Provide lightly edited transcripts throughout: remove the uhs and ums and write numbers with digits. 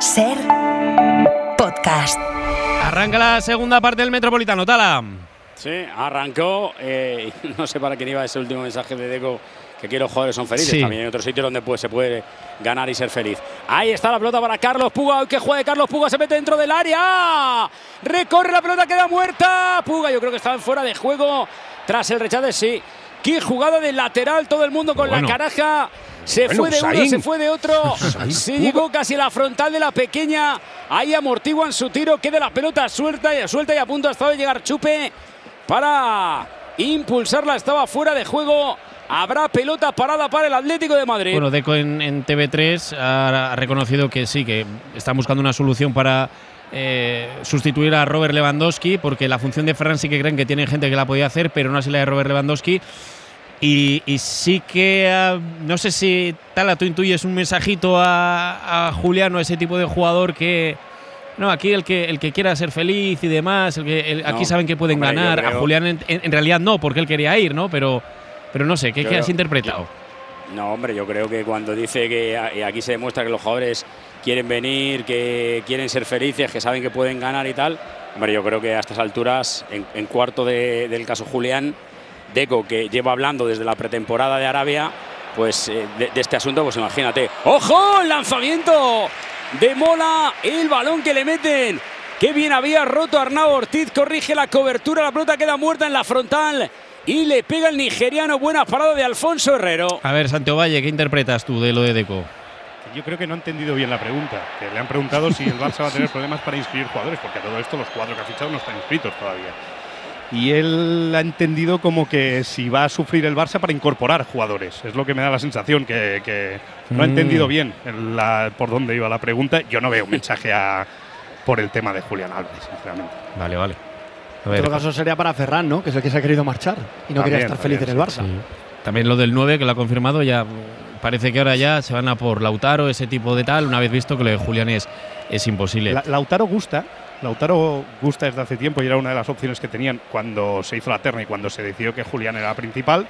SER Podcast. Arranca la segunda parte del Metropolitano, Tala. Sí, arrancó. No sé para quién iba ese último mensaje de Deco, que aquí los jugadores son felices. Sí. También hay otros sitios donde se puede ganar y ser feliz. Ahí está la pelota para Carlos Puga. Que juegue Carlos Puga, se mete dentro del área. Recorre la pelota, queda muerta. Puga, yo creo que estaba fuera de juego tras el rechace, sí. Qué jugada de lateral, todo el mundo con la caraja. Se fue de uno, se fue de otro. Se llegó casi a la frontal de la pequeña. Ahí amortiguan su tiro. Queda la pelota suelta y a punto ha estado de llegar Chupe para impulsarla. Estaba fuera de juego. Habrá pelota parada para el Atlético de Madrid. Bueno, Deco en TV3 ha reconocido que sí, que están buscando una solución para sustituir a Robert Lewandowski, porque la función de Ferran sí que creen que tiene gente que la podía hacer, pero no así la de Robert Lewandowski. Y sí que, no sé si Tala, tú intuyes un mensajito a Julián, o ese tipo de jugador que… No, aquí el que quiera ser feliz y demás, aquí saben que pueden ganar. A Julián en realidad no, porque él quería ir, ¿no? Pero no sé, ¿qué has interpretado? No, hombre, yo creo que cuando dice que aquí se demuestra que los jugadores quieren venir, que quieren ser felices, que saben que pueden ganar y tal, hombre, yo creo que a estas alturas, en cuarto del caso Julián, Deco, que lleva hablando desde la pretemporada de Arabia, pues de este asunto, pues imagínate. ¡Ojo! El lanzamiento de Mola, el balón que le meten. Qué bien había roto Arnau Ortiz, corrige la cobertura, la pelota queda muerta en la frontal y le pega el nigeriano. Buena parada de Alfonso Herrero. A ver, Santiago Valle, ¿qué interpretas tú de lo de Deco? Yo creo que no ha entendido bien la pregunta, que le han preguntado si el Barça va a tener problemas para inscribir jugadores, porque a todo esto los 4 que ha fichado no están inscritos todavía. Y él ha entendido como que si va a sufrir el Barça para incorporar jugadores. Es lo que me da la sensación, que no ha entendido bien por dónde iba la pregunta. Yo no veo un mensaje por el tema de Julián Álvarez, sinceramente. Vale. En todo caso sería para Ferran, ¿no? Que es el que se ha querido marchar y no quería estar feliz en el Barça. Sí. También lo del 9, que lo ha confirmado, ya parece que ahora ya se van a por Lautaro, ese tipo de tal, una vez visto que lo de Julián es imposible. Lautaro gusta desde hace tiempo y era una de las opciones que tenían cuando se hizo la terna y cuando se decidió que Julián era principal.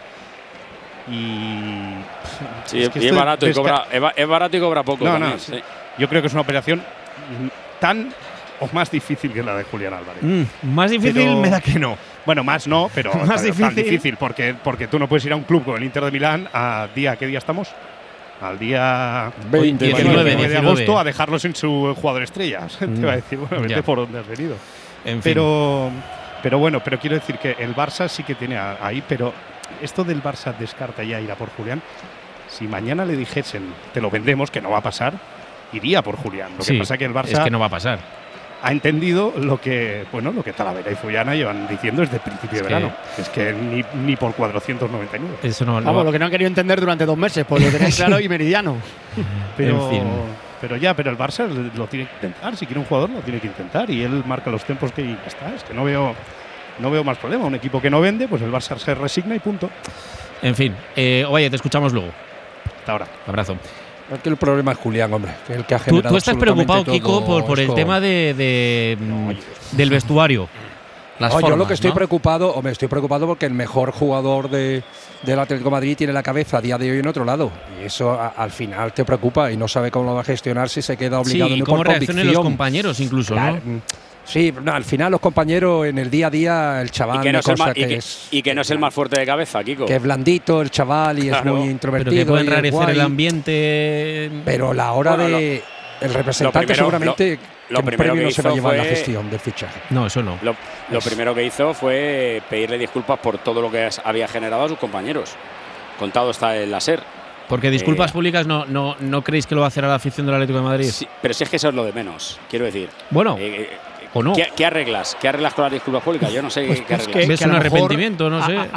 Sí, es barato y cobra poco. Sí. Yo creo que es una operación tan o más difícil que la de Julián Álvarez. Más difícil me da que no. Bueno, más no, pero más tan difícil porque tú no puedes ir a un club con el Inter de Milán ¿qué día estamos? Al día 19 de agosto a dejarlos en su jugador estrella. Te va a decir, bueno, vete por donde has venido. En fin. Pero quiero decir que el Barça sí que tiene ahí, pero esto del Barça descarta ya ir a por Julián. Si mañana le dijesen, te lo vendemos, que no va a pasar, iría por Julián. Lo que pasa es que el Barça es que no va a pasar. Ha entendido lo que Talavera y Fullana llevan diciendo desde el principio de verano. Es que ni por 499. Eso no Vamos, lo que no han querido entender durante 2 meses, pues lo tenéis claro y meridiano. Pero el Barça lo tiene que intentar. Si quiere un jugador, lo tiene que intentar. Y él marca los tiempos que ya está. Es que no veo más problema. Un equipo que no vende, pues el Barça se resigna y punto. En fin. Oye, te escuchamos luego. Hasta ahora. Abrazo. Es que el problema es Julián, hombre, que el que ha generado. ¿Tú estás preocupado, Kiko, por el tema del vestuario? Yo lo que estoy preocupado porque el mejor jugador del Atlético de Madrid tiene la cabeza a día de hoy en otro lado. Y eso al final te preocupa y no sabe cómo lo va a gestionar si se queda obligado y cómo reaccionan los compañeros incluso, claro, ¿no? Sí, al final los compañeros en el día a día, el chaval… Y que no es el más fuerte de cabeza, Kiko. Que es blandito el chaval y es muy introvertido. Pero que puede enrarecer el ambiente… Pero la hora de… El representante seguramente… Lo primero que no hizo se va a llevar fue la gestión del fichaje. No, eso no. Lo primero que hizo fue pedirle disculpas por todo lo que había generado a sus compañeros. Contado está en la SER. Porque disculpas públicas no creéis que lo va a hacer a la afición del Atlético de Madrid. Sí, pero si es que eso es lo de menos, quiero decir. Bueno… ¿O no? ¿Qué arreglas? ¿Qué arreglas con las disculpas públicas? Yo no sé qué arreglas. ¿Ves un arrepentimiento? No sé.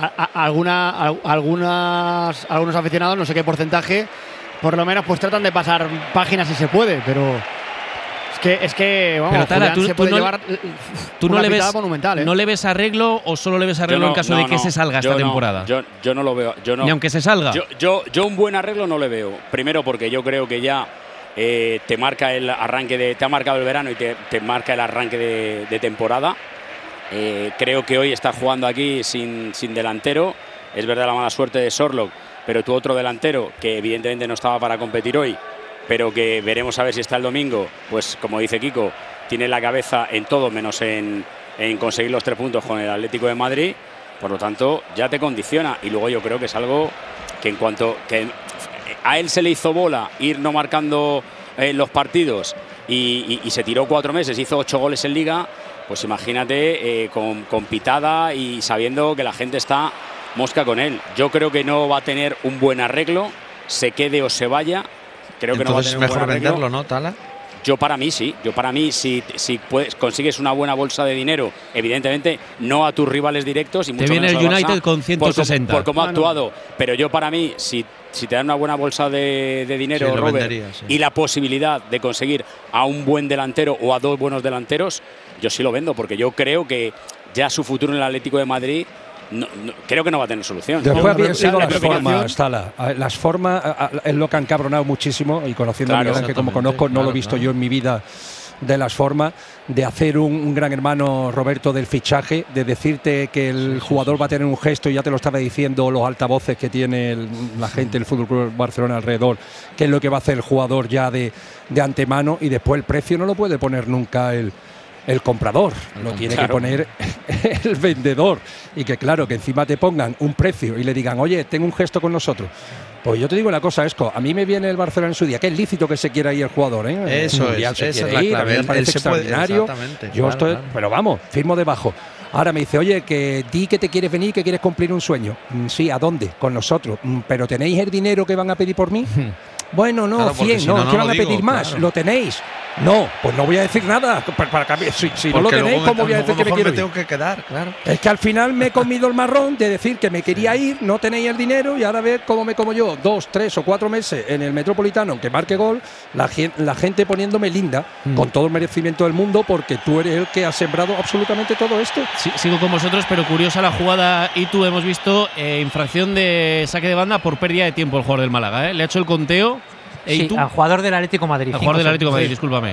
Algunos aficionados, no sé qué porcentaje, por lo menos pues tratan de pasar páginas si se puede, pero es que vamos, Tala, se puede llevar una pitada monumental, ¿eh? ¿No le ves arreglo o solo le ves arreglo en caso de que se salga esta temporada? Yo no lo veo. Ni aunque se salga. Yo un buen arreglo no le veo. Primero porque yo creo que ya te marca el arranque te ha marcado el verano y te marca el arranque de temporada. Creo que hoy está jugando aquí sin delantero. Es verdad la mala suerte de Sorlock, pero tu otro delantero, que evidentemente no estaba para competir hoy, pero que veremos a ver si está el domingo, pues como dice Kiko, tiene la cabeza en todo menos en conseguir los 3 puntos con el Atlético de Madrid, por lo tanto ya te condiciona. Y luego yo creo que es algo que en cuanto que a él se le hizo bola ir no marcando los partidos y se tiró 4 meses, hizo 8 goles en Liga, pues imagínate con pitada y sabiendo que la gente está mosca con él. Yo creo que no va a tener un buen arreglo, se quede o se vaya. Creo que no va a tener un buen arreglo. Entonces es mejor venderlo, ¿no, Tala? Yo para mí sí, si consigues una buena bolsa de dinero, evidentemente no a tus rivales directos y mucho te viene menos el al United Barça, con 160 por cómo ha actuado, pero yo para mí si te dan una buena bolsa de dinero, sí, Robert, vendería, sí. y la posibilidad de conseguir a un buen delantero o a 2 buenos delanteros, yo sí lo vendo, porque yo creo que ya su futuro en el Atlético de Madrid creo que no va a tener solución. Después habían sido las formas, Tala. Las formas es lo que han cabronado muchísimo, y conociendo a Miguel Ángel como conozco, no lo he visto yo en mi vida, de las formas de hacer un gran hermano, Roberto, del fichaje, de decirte que el jugador va a tener un gesto, y ya te lo estaba diciendo los altavoces que tiene la gente del Fútbol Club Barcelona alrededor, qué es lo que va a hacer el jugador ya de antemano, y después el precio no lo puede poner nunca el comprador, lo tiene que poner el vendedor. Y que claro, que encima te pongan un precio y le digan, oye, tengo un gesto con nosotros. Pues yo te digo una cosa, Esco, a mí me viene el Barcelona en su día, que es lícito que se quiera ir el jugador, ¿eh? Eso es, esa es la clave. Me parece extraordinario. Yo estoy, pero vamos, firmo debajo. Ahora me dice, oye, que di que te quieres venir, que quieres cumplir un sueño. Sí, ¿a dónde? Con nosotros. ¿Pero tenéis el dinero que van a pedir por mí? Bueno, no, claro, 100, no, es que van a pedir más, claro. ¿Lo tenéis? No, pues no voy a decir nada. Si no lo tenéis, ¿cómo voy a decir que me quiero ir? Tengo que quedar, claro. Es que al final me he comido el marrón de decir que me quería ir, no tenéis el dinero, y ahora ver cómo me como yo 2, 3 o 4 meses en el Metropolitano, aunque marque gol, la gente poniéndome linda, con todo el merecimiento del mundo, porque tú eres el que ha sembrado absolutamente todo esto. Sí, sigo con vosotros, pero curiosa la jugada. Y tú hemos visto infracción de saque de banda por pérdida de tiempo el jugador del Málaga, ¿eh? Le ha hecho el conteo. Sí, al jugador del Atlético de Madrid. Al jugador del Atlético de Madrid, discúlpame.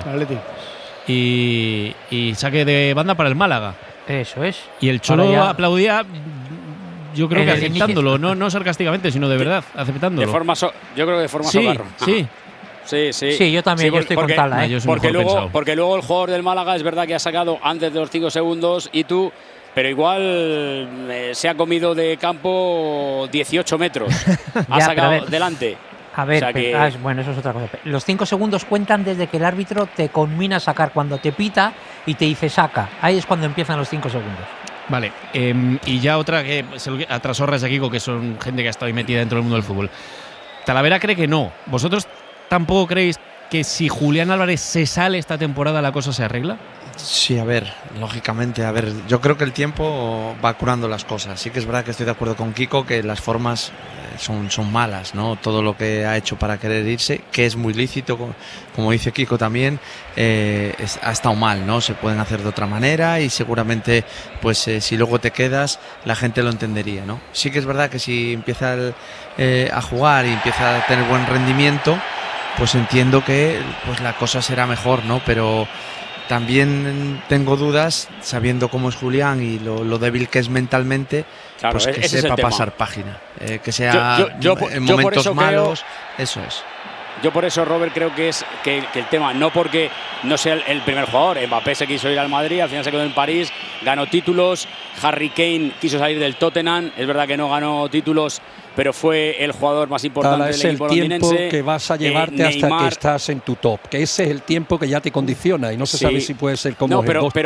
Y saque de banda para el Málaga. Eso es. Y el Cholo aplaudía, yo creo que aceptándolo, no sarcásticamente, sino de verdad, aceptándolo. Yo creo que de forma socarro. Sí. Sí, yo también, yo estoy con Tala, ¿eh? Porque luego el jugador del Málaga es verdad que ha sacado antes de los 5 segundos y tú, pero igual se ha comido de campo 18 metros. Ha sacado delante. A ver, o sea bueno, eso es otra cosa. Los 5 segundos cuentan desde que el árbitro te conmina a sacar, cuando te pita y te dice saca. Ahí es cuando empiezan los 5 segundos. Vale, y ya otra que a trasorras de Kiko, que son gente que ha estado ahí metida dentro del mundo del fútbol. Talavera cree que no. ¿Vosotros tampoco creéis que si Julián Álvarez se sale esta temporada la cosa se arregla? Sí, a ver, lógicamente, yo creo que el tiempo va curando las cosas. Sí que es verdad que estoy de acuerdo con Kiko que las formas son malas, ¿no? Todo lo que ha hecho para querer irse, que es muy lícito, como dice Kiko también, ha estado mal, ¿no? Se pueden hacer de otra manera y seguramente, pues si luego te quedas, la gente lo entendería, ¿no? Sí que es verdad que si empieza a jugar y empieza a tener buen rendimiento, pues entiendo que pues la cosa será mejor, ¿no? Pero también tengo dudas, sabiendo cómo es Julián y lo débil que es mentalmente, claro, pues que sepa pasar página, que sea en momentos malos, eso es. Yo por eso, Robert, creo que es que el tema, no porque no sea el primer jugador, Mbappé se quiso ir al Madrid, al final se quedó en París, ganó títulos, Harry Kane quiso salir del Tottenham, es verdad que no ganó títulos, pero fue el jugador más importante del equipo londinense. Es el tiempo que vas a llevarte hasta que estás en tu top, que ese es el tiempo que ya te condiciona y no se sabe si puede ser como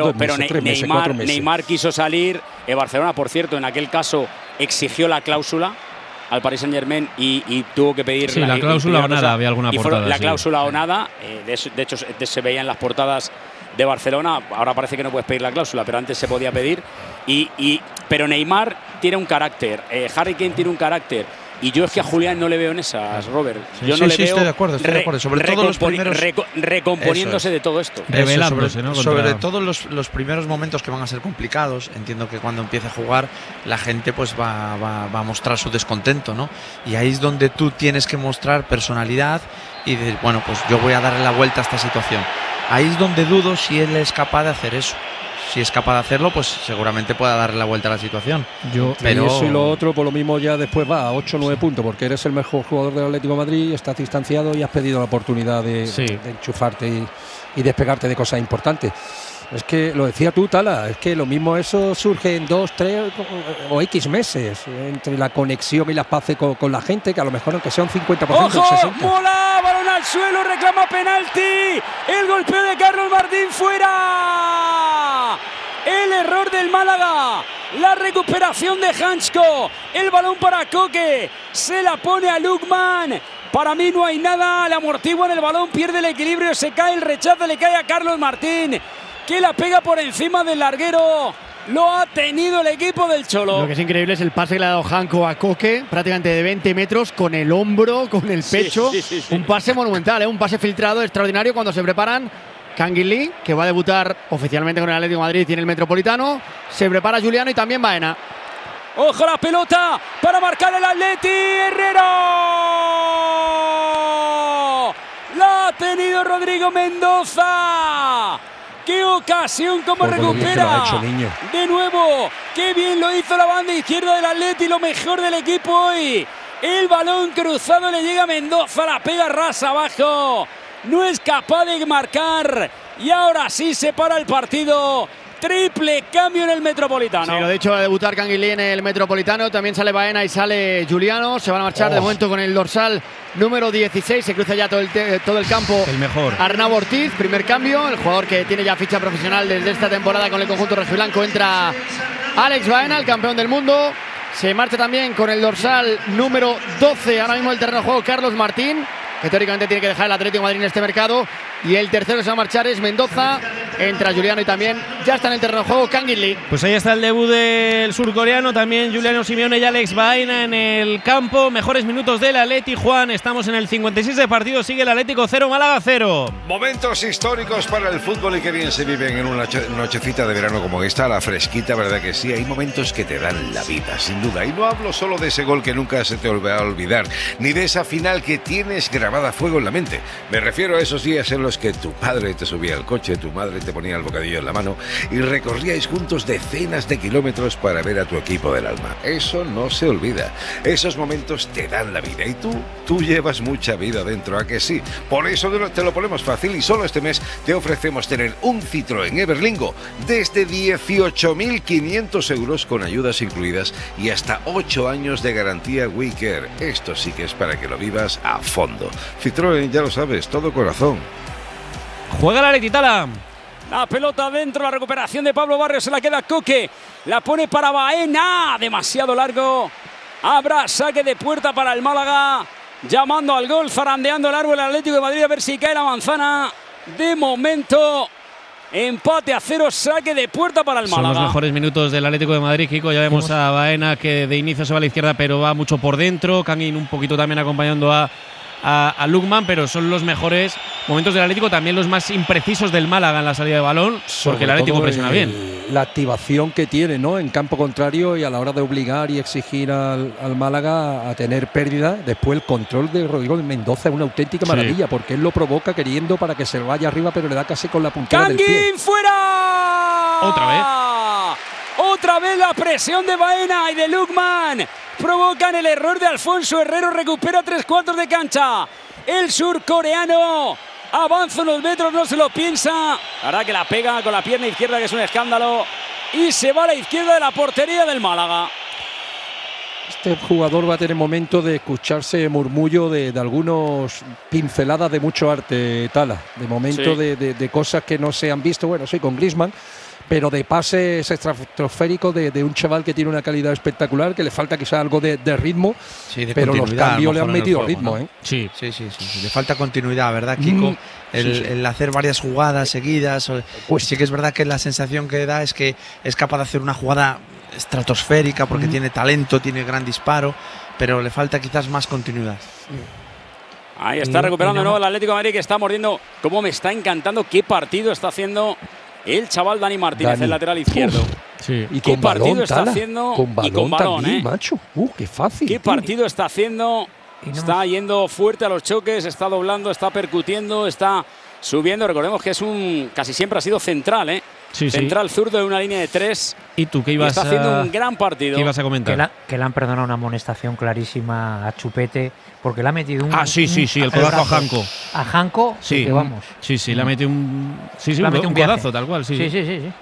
Neymar quiso salir, Barcelona, por cierto, en aquel caso exigió la cláusula al Paris Saint-Germain y tuvo que pedir la cláusula o nada, había alguna portada. La cláusula o nada, de hecho se veía en las portadas de Barcelona, ahora parece que no puedes pedir la cláusula, pero antes se podía pedir. Pero Neymar tiene un carácter, Harry Kane tiene un carácter, y yo es que a Julián no le veo en esas, Robert. Yo no le veo. Estoy de acuerdo. Sobre todo los primeros. Recomponiéndose de todo esto. Revelándose, ¿no? Sobre todo los primeros momentos que van a ser complicados. Entiendo que cuando empiece a jugar, la gente pues va a mostrar su descontento, ¿no? Y ahí es donde tú tienes que mostrar personalidad y decir, bueno, pues yo voy a darle la vuelta a esta situación. Ahí es donde dudo si él es capaz de hacer eso. si es capaz de hacerlo, pues seguramente pueda darle la vuelta a la situación. Pero eso y lo otro, por lo mismo ya después va a 8 o 9 puntos, porque eres el mejor jugador del Atlético de Madrid, estás distanciado y has pedido la oportunidad de enchufarte y despegarte de cosas importantes. Es que lo decía tú, Tala, es que lo mismo eso surge en 2, 3 o X meses, entre la conexión y las paces con la gente, que a lo mejor aunque sea un 50%, ¡ojo! un 60%. ¡Mola! Balón al suelo, reclama penalti. El golpeo de Carlos Martín fuera. El error del Málaga. La recuperación de Hansko. El balón para Koke. Se la pone a Lukman. Para mí no hay nada. Le amortiguan el balón, pierde el equilibrio, se cae el rechazo, le cae a Carlos Martín, que la pega por encima del larguero. Lo ha tenido el equipo del Cholo. Lo que es increíble es el pase que le ha dado Hansko a Koke, prácticamente de 20 metros, con el hombro, con el pecho. Sí. Un pase monumental, un pase filtrado extraordinario cuando se preparan. Canguilí, que va a debutar oficialmente con el Atlético de Madrid y en el Metropolitano. Se prepara Juliano y también Baena. ¡Ojo la pelota para marcar el Atleti! ¡Herrero! ¡La ha tenido Rodrigo Mendoza! ¡Qué ocasión! ¡Cómo recupera! De nuevo, ¡qué bien lo hizo la banda izquierda del Atleti! Lo mejor del equipo hoy. El balón cruzado le llega a Mendoza, la pega ras abajo. No es capaz de marcar y ahora sí se para el partido. Triple cambio en el Metropolitano. Sí, lo de hecho, va a debutar Canguilí en el Metropolitano. También sale Baena y sale Juliano. Se van a marchar de momento con el dorsal número 16. Se cruza ya todo el campo. El mejor. Arnau Ortiz, primer cambio. El jugador que tiene ya ficha profesional desde esta temporada con el conjunto rojiblanco. Entra Alex Baena, el campeón del mundo. Se marcha también con el dorsal número 12. Ahora mismo el terreno de juego Carlos Martín, que teóricamente tiene que dejar el Atlético de Madrid en este mercado. Y el tercero que se va a marchar es Mendoza. Entra Juliano y también ya está en el terreno de juego Canguilí. Pues ahí está el debut del surcoreano. También Juliano Simeone y Alex Baena en el campo. Mejores minutos del Atleti. Juan, estamos en el 56 de partido. Sigue el Atlético 0, Málaga 0. Momentos históricos para el fútbol y que bien se viven en una nochecita de verano como esta, la fresquita, ¿verdad que sí? Hay momentos que te dan la vida, sin duda. Y no hablo solo de ese gol que nunca se te va a olvidar, ni de esa final que tienes grabada a fuego en la mente. Me refiero a esos días en los que tu padre te subía al coche, tu madre te ponía el bocadillo en la mano y recorríais juntos decenas de kilómetros para ver a tu equipo del alma. Eso no se olvida. Esos momentos te dan la vida y tú llevas mucha vida dentro, ¿a que sí? Por eso te lo ponemos fácil y solo este mes te ofrecemos tener un Citroën Everlingo desde 18.500 euros con ayudas incluidas y hasta 8 años de garantía WeCare. Esto sí que es para que lo vivas a fondo. Citroën, ya lo sabes, todo corazón. Juega la Letitala. La pelota dentro, la recuperación de Pablo Barrios, se la queda Koke. La pone para Baena, demasiado largo. Habrá saque de puerta para el Málaga. Llamando al gol, zarandeando el árbol el Atlético de Madrid a ver si cae la manzana. De momento, empate a 0, saque de puerta para el Málaga. Son los mejores minutos del Atlético de Madrid, Kiko. Ya vemos a Baena que de inicio se va a la izquierda, pero va mucho por dentro. Kangin un poquito también acompañando a Lukman, pero son los mejores momentos del Atlético, también los más imprecisos del Málaga en la salida de balón, porque el Atlético presiona bien. La activación que tiene, ¿no?, en campo contrario y a la hora de obligar y exigir al Málaga a tener pérdida. Después el control de Rodrigo Mendoza es una auténtica maravilla, porque él lo provoca queriendo para que se vaya arriba, pero le da casi con la puntera del pie. ¡Kangin fuera! Otra vez la presión de Baena y de Lukman. Provocan el error de Alfonso Herrero, recupera 3/4 de cancha. El surcoreano avanza unos metros, no se lo piensa. Ahora que la pega con la pierna izquierda, que es un escándalo. Y se va a la izquierda de la portería del Málaga. Este jugador va a tener momento de escucharse murmullo de algunos pinceladas de mucho arte, Tala. De momento sí. de cosas que no se han visto, bueno, sí, con Griezmann, pero de pases estratosféricos de un chaval que tiene una calidad espectacular, que le falta quizá algo de ritmo, sí, pero los cambios le han metido juego, ritmo, ¿no? Sí, le falta continuidad, ¿verdad, Kiko? El hacer varias jugadas seguidas, pues sí que es verdad que la sensación que da es que es capaz de hacer una jugada estratosférica porque tiene talento, tiene gran disparo, pero le falta quizás más continuidad. Ahí está recuperando de nuevo el Atlético de Madrid, que está mordiendo. Cómo me está encantando qué partido está haciendo el chaval Dani Martínez, el lateral izquierdo. Sí. Y qué con partido balón, está haciendo. Y con balón también, macho. Qué fácil. Qué partido está haciendo. Está yendo fuerte a los choques, está doblando, está percutiendo, está subiendo. Recordemos que casi siempre ha sido central, central zurdo de una línea de 3. ¿Y tú qué ibas está haciendo un gran partido? ¿Qué ibas a comentar? Que le han perdonado una amonestación clarísima a Chupete porque le ha metido un. Sí, el codazo a Janko. A Janko, sí, que vamos. Sí, le ha metido un. Un codazo, tal cual, sí. Sí.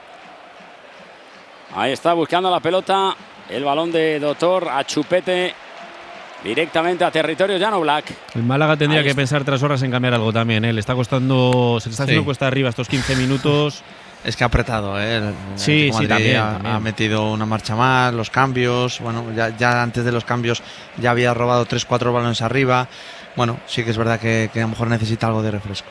Ahí está buscando la pelota. El balón de Doctor a Chupete. Directamente a territorio Jan Oblak. El Málaga tendría que pensar 3 horas en cambiar algo también. Le está costando. Se le está haciendo cuesta arriba estos 15 minutos. Es que ha apretado, ¿eh? Sí, también. Ha metido una marcha más, los cambios. Bueno, ya antes de los cambios ya había robado 3-4 balones arriba. Bueno, sí que es verdad que a lo mejor necesita algo de refresco.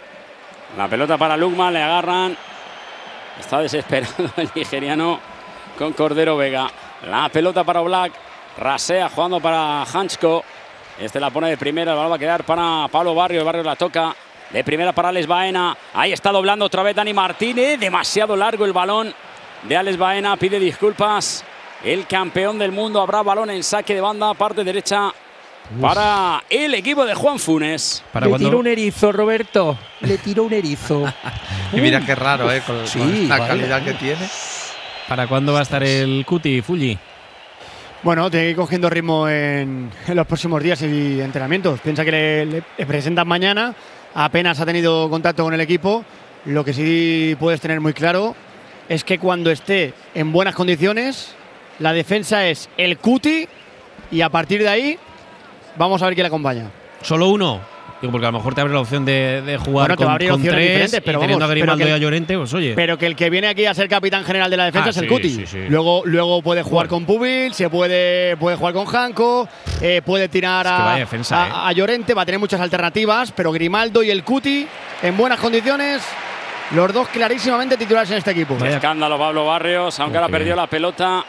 La pelota para Lukman, le agarran. Está desesperado el nigeriano con Cordero Vega. La pelota para Oblak. Rasea jugando para Hansko. La pone de primera. El balón va a quedar para Pablo Barrios. Barrios la toca. De primera para Alex Baena. Ahí está doblando otra vez Dani Martínez. Demasiado largo el balón de Alex Baena. Pide disculpas. El campeón del mundo. Habrá balón en saque de banda. Parte derecha para el equipo de Juan Funes. Le tiró un erizo, Roberto. Le tiró un erizo. Y mira qué raro, con la calidad que tiene. ¿Para cuándo va a estar el Cuti, Fulli? Bueno, tiene que ir cogiendo ritmo en los próximos días y entrenamientos. Piensa que le presentan mañana. Apenas ha tenido contacto con el equipo. Lo que sí puedes tener muy claro es que cuando esté en buenas condiciones, la defensa es el Cuti y a partir de ahí vamos a ver quién le acompaña. ¿Solo uno? Digo, porque a lo mejor te abre la opción de jugar te va a abrir con opciones 3 diferentes, pero y teniendo a Grimaldo y a Llorente, pues oye. Pero que el que viene aquí a ser capitán general de la defensa es el Cuti. Sí. Luego puede jugar con Pubil, puede jugar con Janko, puede tirar a Llorente, va a tener muchas alternativas, pero Grimaldo y el Cuti en buenas condiciones, los dos clarísimamente titulares en este equipo. Escándalo Pablo Barrios, aunque ahora perdió la pelota.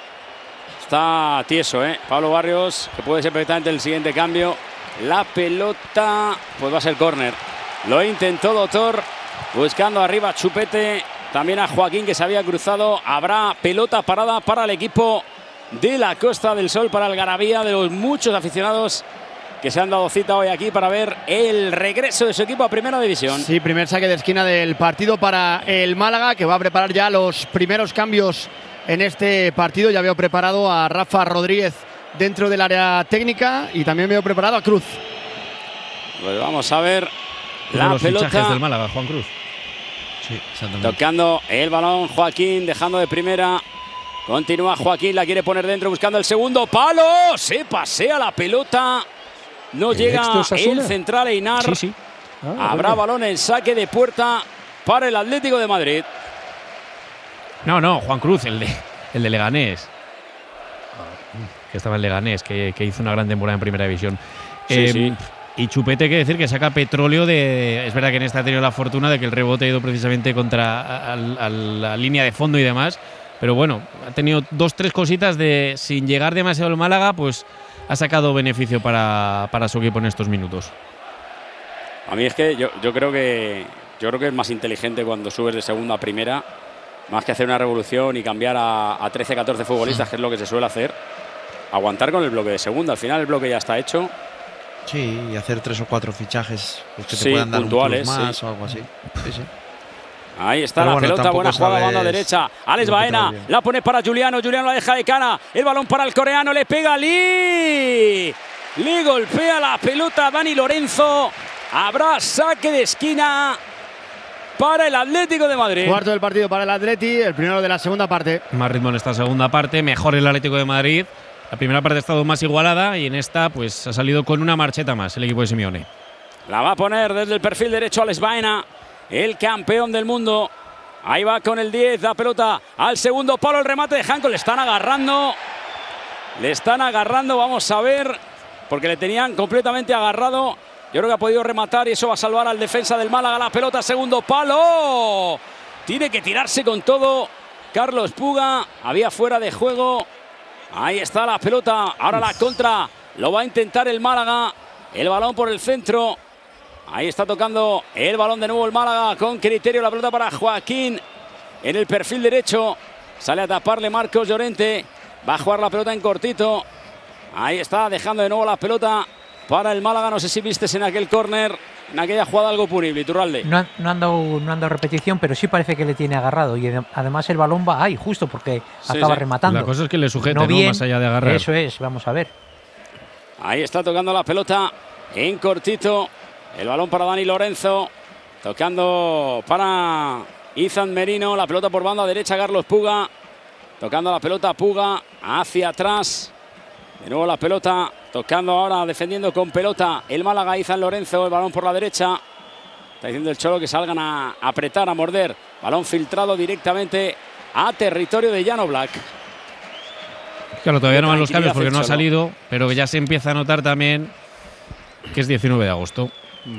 Está tieso, Pablo Barrios, que puede ser perfectamente el siguiente cambio. La pelota, pues va a ser córner. Lo intentó Doctor, buscando arriba a Chupete, también a Joaquín que se había cruzado. Habrá pelota parada para el equipo de la Costa del Sol, para Algarabía, de los muchos aficionados que se han dado cita hoy aquí para ver el regreso de su equipo a Primera División. Sí, primer saque de esquina del partido para el Málaga, que va a preparar ya los primeros cambios en este partido. Ya veo preparado a Rafa Rodríguez dentro del área técnica y también veo preparado a Cruz. Pues vamos a ver la los pelota fichajes del Málaga, Juan Cruz. Sí, exactamente. Tocando el balón Joaquín, dejando de primera. Continúa Joaquín, la quiere poner dentro, buscando el segundo palo. Se pasea la pelota. No llega el central Einar. Sí. Habrá balón en saque de puerta para el Atlético de Madrid. No, Juan Cruz, el de Leganés. Que estaba en Leganés, que hizo una gran temporada en Primera División. Sí. Y Chupete, hay que decir que saca petróleo de. Es verdad que en esta ha tenido la fortuna de que el rebote ha ido precisamente contra a la línea de fondo y demás. Pero bueno, ha tenido 2-3 cositas de. Sin llegar demasiado al Málaga, pues ha sacado beneficio para su equipo en estos minutos. A mí es que yo creo que es más inteligente cuando subes de segunda a primera, más que hacer una revolución y cambiar a 13-14 futbolistas, que es lo que se suele hacer. Aguantar con el bloque de segunda. Al final el bloque ya está hecho. Sí, y hacer 3 o 4 fichajes pues que te puedan dar puntuales, un plus más o algo así. Sí. Ahí está la pelota, buena jugada, banda derecha. Alex Baena, la pone para Juliano. Juliano la deja de cara. El balón para el coreano, le pega Lee. Le golpea la pelota a Dani Lorenzo. Habrá saque de esquina para el Atlético de Madrid. Cuarto del partido para el Atleti, el primero de la segunda parte. Más ritmo en esta segunda parte, mejor el Atlético de Madrid. La primera parte ha estado más igualada y en esta pues ha salido con una marcheta más el equipo de Simeone. La va a poner desde el perfil derecho Alex Baena, el campeón del mundo. Ahí va con el 10, la pelota al segundo palo, el remate de Janko. Le están agarrando, vamos a ver, porque le tenían completamente agarrado. Yo creo que ha podido rematar y eso va a salvar al defensa del Málaga. La pelota, segundo palo. Tiene que tirarse con todo Carlos Puga. Había fuera de juego. Ahí está la pelota. Ahora la contra. Lo va a intentar el Málaga. El balón por el centro. Ahí está tocando el balón de nuevo el Málaga con criterio. La pelota para Joaquín en el perfil derecho. Sale a taparle Marcos Llorente. Va a jugar la pelota en cortito. Ahí está dejando de nuevo la pelota para el Málaga. No sé si vistes en aquel córner en aquella jugada algo punible, Iturralde. No han dado repetición, pero sí parece que le tiene agarrado. Y además el balón va ahí, justo porque acaba rematando. La cosa es que le sujete, ¿no? Más allá de agarrar. Eso es, vamos a ver. Ahí está tocando la pelota en cortito. El balón para Dani Lorenzo. Tocando para Izan Merino. La pelota por banda derecha, Carlos Puga. Tocando la pelota Puga hacia atrás. De nuevo la pelota, tocando ahora, defendiendo con pelota el Málaga, Izan Lorenzo, el balón por la derecha. Está diciendo el Cholo que salgan a apretar, a morder. Balón filtrado directamente a territorio de Jan Oblak. Claro, todavía no van los cambios porque no ha salido, pero que ya se empieza a notar también que es 19 de agosto.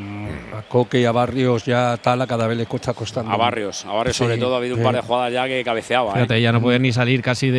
A Coque y a Barrios ya Tala cada vez le cuesta costando. A Barrios sobre todo ha habido un par de jugadas ya que cabeceaba. Fíjate, ya no puede ni salir casi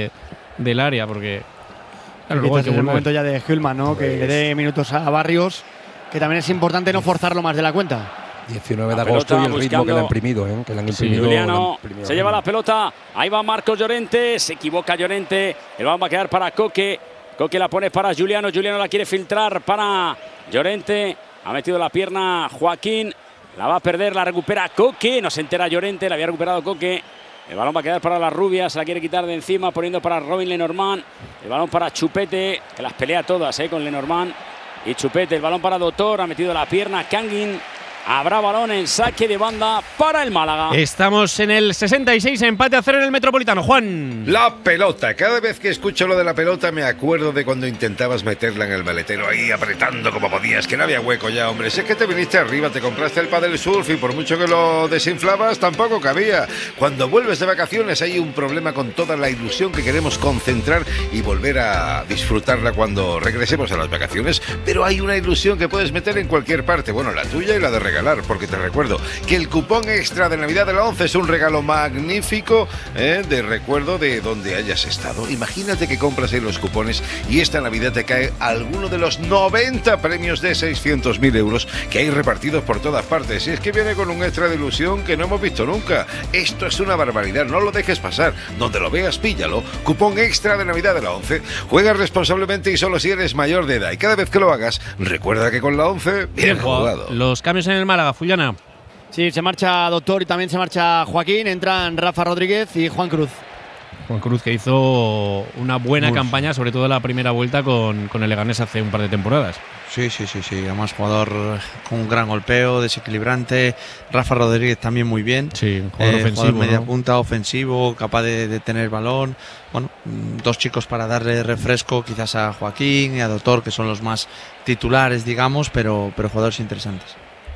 del área porque… Claro, luego es el momento ya de Hülman, ¿no? Que le dé minutos a Barrios, que también es importante no forzarlo más de la cuenta. 19 de agosto y el ritmo que le han imprimido, que le han imprimido. Juliano se lleva la pelota, ahí va Marcos Llorente, se equivoca Llorente, el balón va a quedar para Coque. Coque la pone para Juliano, Juliano la quiere filtrar para Llorente, ha metido la pierna Joaquín, la va a perder, la recupera Coque, no se entera Llorente, la había recuperado Coque. El balón va a quedar para la rubia, se la quiere quitar de encima, poniendo para Robin Lenormand. El balón para Chupete, que las pelea todas con Lenormand. Y Chupete, el balón para Doctor, ha metido la pierna Kangin. Habrá balón en saque de banda para el Málaga. Estamos en el 66, empate a 0 en el Metropolitano. Juan. La pelota. Cada vez que escucho lo de la pelota me acuerdo de cuando intentabas meterla en el maletero ahí apretando como podías, que no había hueco ya, hombre. Si es que te viniste arriba, te compraste el pádel surf y por mucho que lo desinflabas tampoco cabía. Cuando vuelves de vacaciones hay un problema con toda la ilusión que queremos concentrar y volver a disfrutarla cuando regresemos a las vacaciones, pero hay una ilusión que puedes meter en cualquier parte, bueno, la tuya y la de regalar, porque te recuerdo que el cupón extra de Navidad de la 11 es un regalo magnífico de recuerdo de donde hayas estado. Imagínate que compras ahí los cupones y esta Navidad te cae alguno de los 90 premios de 600.000 euros que hay repartidos por todas partes. Y es que viene con un extra de ilusión que no hemos visto nunca. Esto es una barbaridad, no lo dejes pasar. Donde lo veas, píllalo. Cupón extra de Navidad de la 11. Juega responsablemente y solo si eres mayor de edad. Y cada vez que lo hagas, recuerda que con la 11, bien jugado. Los cambios en el Málaga, Fullana. Sí, se marcha Doctor y también se marcha Joaquín. Entran Rafa Rodríguez y Juan Cruz. Juan Cruz, que hizo una buena campaña, sobre todo la primera vuelta con el Leganés hace un par de temporadas. Sí. Además, jugador con un gran golpeo, desequilibrante. Rafa Rodríguez también muy bien. Sí, jugador ofensivo. Jugador media punta, ofensivo, capaz de tener balón. Bueno, dos chicos para darle refresco, quizás a Joaquín y a Doctor, que son los más titulares, digamos, pero jugadores interesantes.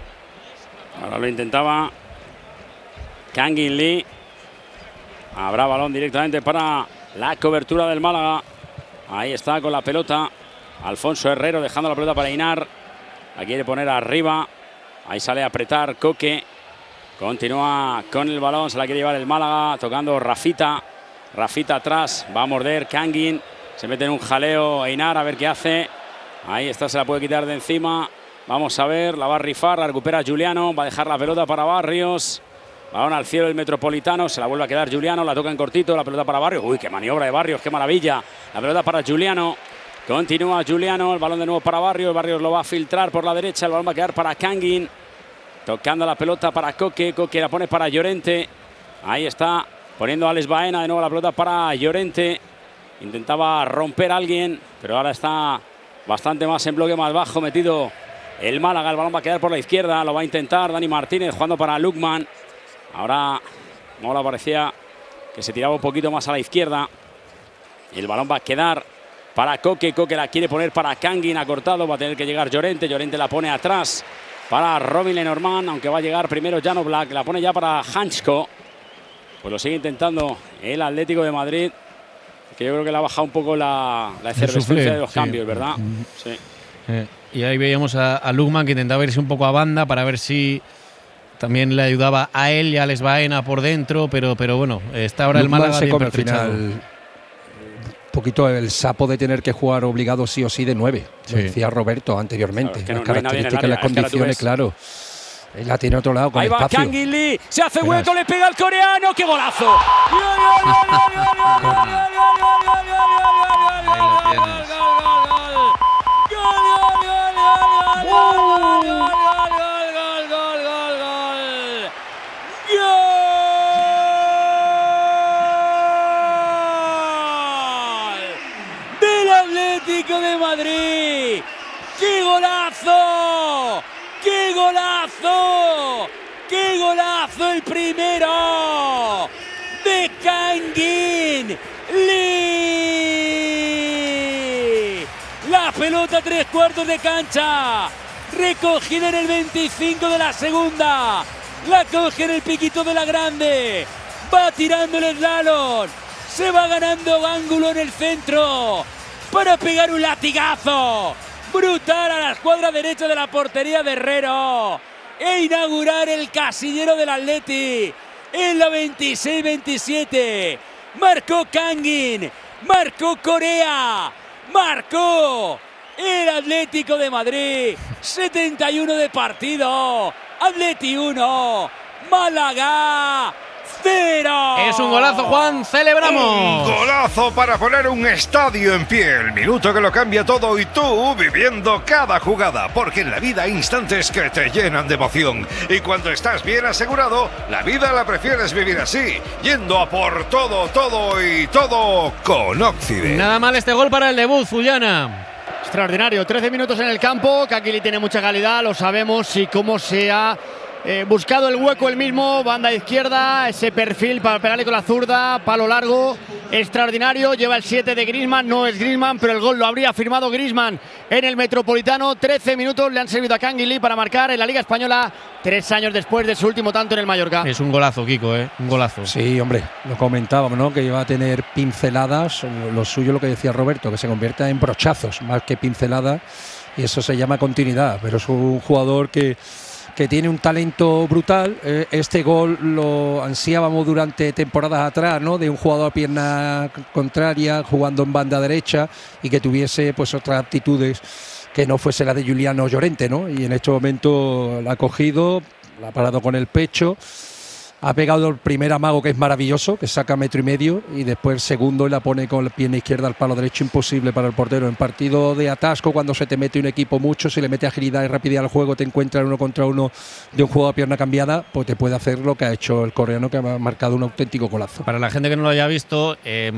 Ahora lo intentaba Kangin Lee. Habrá balón directamente para la cobertura del Málaga. Ahí está con la pelota Alfonso Herrero, dejando la pelota para Einar. La quiere poner arriba. Ahí sale a apretar Coque. Continúa con el balón, se la quiere llevar el Málaga. Tocando Rafita. Rafita atrás, va a morder Kangin. Se mete en un jaleo Einar, a ver qué hace. Ahí está, se la puede quitar de encima. Vamos a ver, la va a rifar, la recupera Juliano. Va a dejar la pelota para Barrios. Balón al cielo el Metropolitano, se la vuelve a quedar Juliano, la toca en cortito, la pelota para Barrios. Uy, qué maniobra de Barrios, qué maravilla. La pelota para Juliano. Continúa Juliano, el balón de nuevo para Barrios. Barrios lo va a filtrar por la derecha, el balón va a quedar para Kangin. Tocando la pelota para Coque, Coque la pone para Llorente. Ahí está, poniendo a Alex Baena, de nuevo la pelota para Llorente. Intentaba romper a alguien, pero ahora está bastante más en bloque, más bajo, metido el Málaga. El balón va a quedar por la izquierda, lo va a intentar Dani Martínez jugando para Lukman. Ahora Mola parecía que se tiraba un poquito más a la izquierda. El balón va a quedar para Coque. Coque la quiere poner para Kangin, ha cortado, va a tener que llegar Llorente. Llorente la pone atrás para Robin Lenormand, aunque va a llegar primero Jan Oblak. La pone ya para Hanchko. Pues lo sigue intentando el Atlético de Madrid, que yo creo que le ha bajado un poco la efervescencia de los cambios, ¿verdad? Sí. Y ahí veíamos a Lukman, que intentaba irse un poco a banda para ver si también le ayudaba a él y a Alex Baena por dentro, pero bueno, está ahora Lukman el Málaga se bien come al final un poquito el sapo de tener que jugar obligado sí o sí de 9. Sí. Lo decía Roberto anteriormente. Claro, las características, las condiciones, claro. Él la tiene a otro lado con ahí espacio. Va Kangin Lee, se hace hueco, le pega al coreano, ¡qué golazo! golazo! ¡Qué golazo el primero! De Kangin Lee. La pelota 3/4 de cancha. Recogida en el 25 de la segunda. La coge en el piquito de la grande. Va tirando el slalom. Se va ganando ángulo en el centro para pegar un latigazo brutal a la escuadra derecha de la portería de Herrero e inaugurar el casillero del Atleti en la 26-27. Marcó Kangin, marcó Corea, marcó el Atlético de Madrid. 71 de partido, Atleti 1, Málaga 0. Es un golazo, Juan, celebramos. Un golazo para poner un estadio en pie. El minuto que lo cambia todo y tú viviendo cada jugada. Porque en la vida hay instantes que te llenan de emoción. Y cuando estás bien asegurado, la vida la prefieres vivir así. Yendo a por todo, todo y todo con Occident. Nada mal este gol para el debut, Zullana. Extraordinario, 13 minutos en el campo. Kakili tiene mucha calidad, lo sabemos, y cómo se ha buscado el hueco el mismo, banda izquierda, ese perfil para pegarle con la zurda, palo largo, extraordinario. Lleva el 7 de Griezmann, no es Griezmann, pero el gol lo habría firmado Griezmann en el Metropolitano. 13 minutos le han servido a Kangin Lee para marcar en la Liga Española 3 años después de su último tanto en el Mallorca. Es un golazo, Kiko, un golazo. Sí, hombre, lo comentábamos, ¿no? Que iba a tener pinceladas, lo suyo, lo que decía Roberto, que se convierta en brochazos más que pinceladas, y eso se llama continuidad. Pero es un jugador que tiene un talento brutal. Este gol lo ansiábamos durante temporadas atrás, ¿no? De un jugador a pierna contraria jugando en banda derecha y que tuviese pues otras aptitudes que no fuese la de Giuliano Llorente, ¿no? Y en este momento la ha cogido, la ha parado con el pecho, ha pegado el primer amago, que es maravilloso, que saca 1,5 metros, y después el segundo y la pone con la pierna izquierda al palo derecho, imposible para el portero. En partido de atasco, cuando se te mete un equipo mucho, se le mete agilidad y rapidez al juego, te encuentras 1 contra 1 de un jugador a pierna cambiada, pues te puede hacer lo que ha hecho el coreano, que ha marcado un auténtico golazo. Para la gente que no lo haya visto,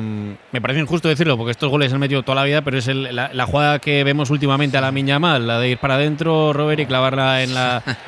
me parece injusto decirlo, porque estos goles se han metido toda la vida, pero es la jugada que vemos últimamente a Lamine Yamal, la de ir para adentro, Robert, y clavarla en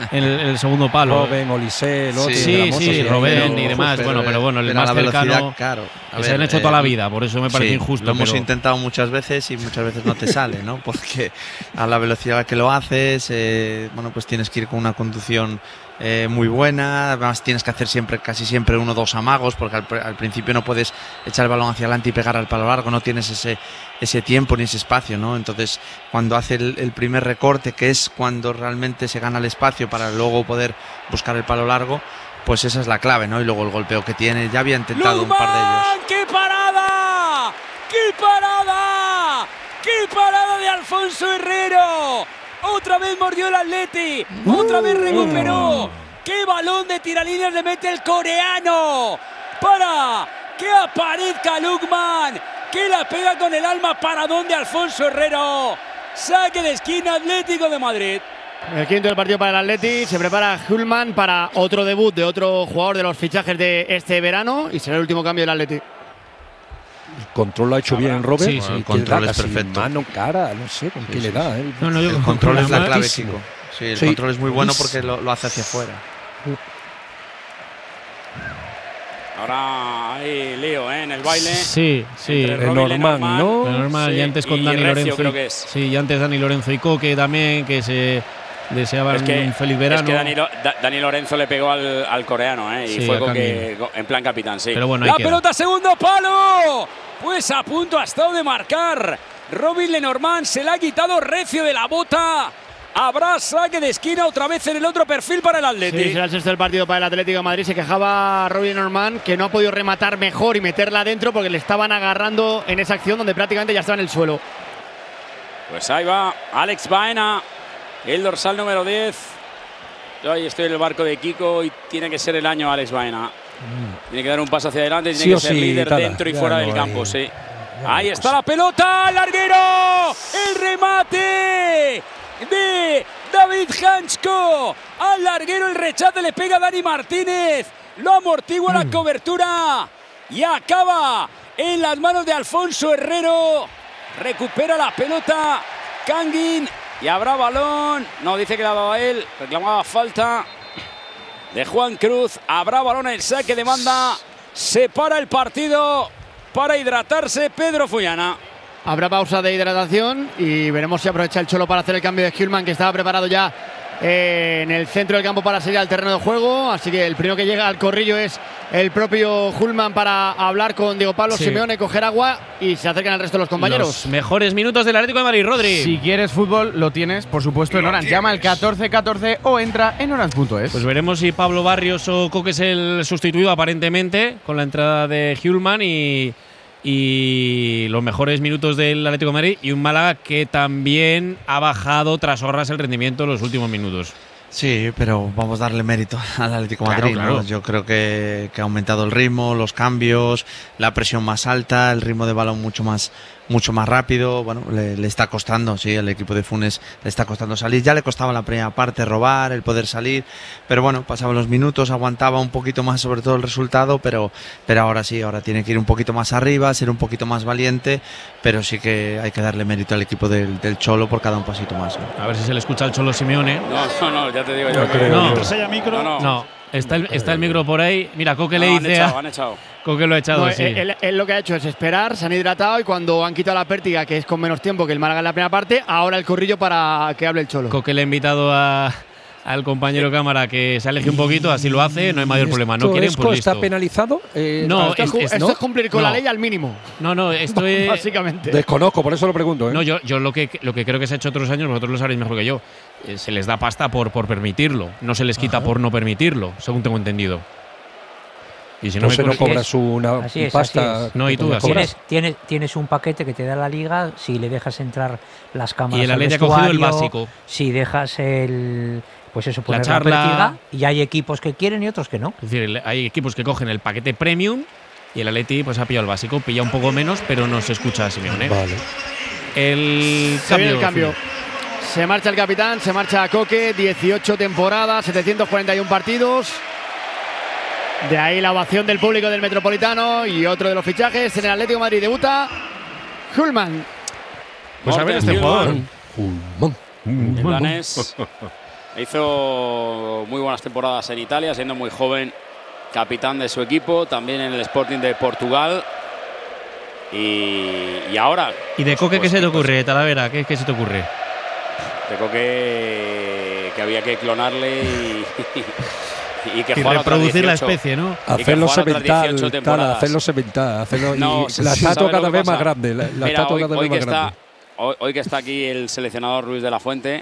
el segundo palo. Robben, Olise, sí, Robben y demás. Bueno, pero el más cercano, claro, que se han hecho toda la vida, por eso me parece injusto. Lo hemos intentado muchas veces y muchas veces no te sale, ¿no? Porque a la velocidad a la que lo haces, pues tienes que ir con una conducción muy buena. Además tienes que hacer casi siempre 1 o 2 amagos, porque al principio no puedes echar el balón hacia adelante y pegar al palo largo, no tienes ese tiempo ni ese espacio, ¿no? Entonces, cuando hace el primer recorte, que es cuando realmente se gana el espacio para luego poder buscar el palo largo, pues esa es la clave, ¿no? Y luego el golpeo que tiene, ya había intentado un par de ellos. ¡Qué parada! ¡Qué parada! ¡Qué parada de Alfonso Herrero! Otra vez mordió el Atleti, otra vez recuperó. ¡Qué balón de tiralíneas le mete el coreano! Para que aparezca Lukman, que la pega con el alma. Paradón de Alfonso Herrero. Saque de esquina, Atlético de Madrid. El quinto del partido para el Atleti. Se prepara Hulman para otro debut de otro jugador de los fichajes de este verano, y será el último cambio del Atleti. El control lo ha hecho bien Robert. Sí, el control es perfecto. Mano, cara, no sé con qué le da. El control es la clave, chico. Sí, el control es muy bueno porque lo hace hacia afuera. Ahora hay lío en el baile. Sí. Normal, ¿no? Normal, y antes con Dani Lorenzo. Creo que es. Sí, y antes Dani Lorenzo y Coque también, que se deseaban un feliz verano. Es que Dani Lorenzo le pegó al coreano, y fue Coque en plan capitán, sí. Pero bueno, la pelota, segundo palo. Pues a punto ha estado de marcar Robin Lenormand. Se la ha quitado recio de la bota. Habrá saque de esquina otra vez en el otro perfil para el Atleti. Sí, será el sexto del partido para el Atlético de Madrid. Se quejaba Robin Lenormand, que no ha podido rematar mejor y meterla adentro porque le estaban agarrando en esa acción donde prácticamente ya estaba en el suelo. Pues ahí va Alex Baena, el dorsal número 10. Yo ahí estoy en el barco de Kiko y tiene que ser el año Alex Baena. Tiene que dar un paso hacia adelante, tiene que ser líder dentro y fuera del campo, sí. Ahí está la pelota, larguero, el remate de David Hansko al larguero, el rechace le pega a Dani Martínez, lo amortigua la cobertura y acaba en las manos de Alfonso Herrero. Recupera la pelota Kangin y habrá balón. No, dice que le ha dado a él. Reclamaba falta de Juan Cruz. Habrá balón en saque de banda. Se para el partido para hidratarse Pedro Fullana. Habrá pausa de hidratación y veremos si aprovecha el Cholo para hacer el cambio de Hjulmand, que estaba preparado ya en el centro del campo para salir al terreno de juego. Así que el primero que llega al corrillo es el propio Hjulmand para hablar con Diego Pablo Simeone, coger agua, y se acercan al resto de los compañeros. Los mejores minutos del Atlético de Madrid, Rodri. Si quieres fútbol, lo tienes, por supuesto, en Orange. Llama al 1414 o entra en orange.es. Pues veremos si Pablo Barrios o Coque es el sustituido, aparentemente, con la entrada de Hjulmand y los mejores minutos del Atlético de Madrid, y un Málaga que también ha bajado tras horas el rendimiento en los últimos minutos. Sí, pero vamos a darle mérito al Atlético de Madrid, claro. ¿no? Yo creo que ha aumentado el ritmo, los cambios, la presión más alta, el ritmo de balón mucho más rápido. Bueno, le está costando, sí, al equipo de Funes le está costando salir. Ya le costaba la primera parte robar, el poder salir, pero bueno, pasaban los minutos, aguantaba un poquito más sobre todo el resultado, pero ahora sí, ahora tiene que ir un poquito más arriba, ser un poquito más valiente, pero sí que hay que darle mérito al equipo del Cholo por cada un pasito más, ¿no? A ver si se le escucha al Cholo Simeone. No, ya te digo yo que no. mientras haya micro. No, está el micro por ahí. Mira, Coque le dice. Han echado. Coque lo ha echado, No, sí. él lo que ha hecho es esperar, se han hidratado, y cuando han quitado la pértiga, que es con menos tiempo que el Málaga en la primera parte, ahora el corrillo para que hable el Cholo. Coque le ha invitado al compañero cámara que se aleje un poquito, así lo hace, no hay mayor problema. No quieren, pues listo. ¿Está penalizado? No, esto es cumplir con la ley al mínimo. No, esto es… Básicamente. Desconozco, por eso lo pregunto. No, yo lo que creo que se ha hecho otros años, vosotros lo sabréis mejor que yo, se les da pasta por permitirlo, no se les quita por no permitirlo, según tengo entendido. Y si no, no cobras una pasta. No, y tú tienes un paquete que te da la liga si le dejas entrar las cámaras. Y el Atleti ha cogido el básico. Si dejas poner la charla, pértiga, y hay equipos que quieren y otros que no. Es decir, hay equipos que cogen el paquete premium y el Atleti pues ha pillado el básico, pilla un poco menos, pero no se escucha a Simeone. Vale. Se viene el cambio. Se marcha el capitán, se marcha Coque, 18 temporadas, 741 partidos. De ahí la ovación del público del Metropolitano, y otro de los fichajes en el Atlético de Madrid debuta Hjulmand. Pues a ver este jugador. El danés hizo muy buenas temporadas en Italia, siendo muy joven, capitán de su equipo, también en el Sporting de Portugal. Y ahora… ¿Y de Coque qué se te ocurre, Talavera? ¿Qué se te ocurre? De Coque que había que clonarle y que jugara reproducir la especie, ¿no? Hacerlo semental, hacerlo semental, la estatua cada vez más grande. Hoy que está aquí el seleccionador Luis de la Fuente,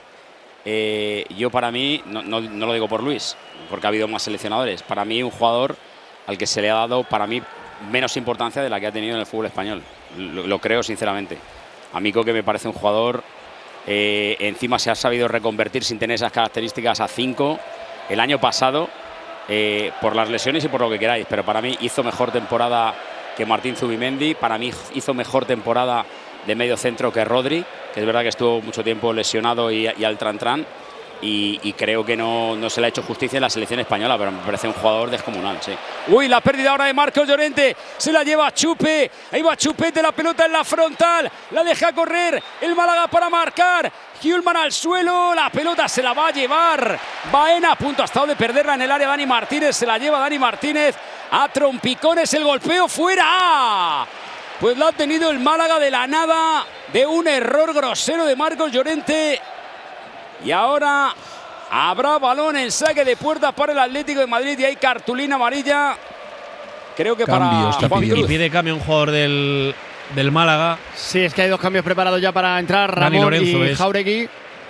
yo para mí, no lo digo por Luis, porque ha habido más seleccionadores, para mí un jugador al que se le ha dado, para mí, menos importancia de la que ha tenido en el fútbol español. Lo creo sinceramente. A mí Coque me parece un jugador… encima se ha sabido reconvertir sin tener esas características a 5 el año pasado, por las lesiones y por lo que queráis, pero para mí hizo mejor temporada que Martín Zubimendi, para mí hizo mejor temporada de medio centro que Rodri, que es verdad que estuvo mucho tiempo lesionado y al tran-tran, y creo que no se le ha hecho justicia en la selección española, pero me parece un jugador descomunal, sí. Uy, la pérdida ahora de Marcos Llorente, se la lleva Chupe, ahí va Chupete, la pelota en la frontal, la deja correr el Málaga para marcar, Hjulmand al suelo, la pelota se la va a llevar Baena, a punto ha estado de perderla en el área Dani Martínez, se la lleva Dani Martínez a trompicones, el golpeo fuera. Pues lo ha tenido el Málaga de la nada, de un error grosero de Marcos Llorente. Y ahora habrá balón en saque de puertas para el Atlético de Madrid y hay cartulina amarilla. Creo que cambios, para Juan Cruz. Y pide cambio un jugador del Málaga. Sí, es que hay dos cambios preparados ya para entrar, Dani Ramón Lorenzo y Jáuregui.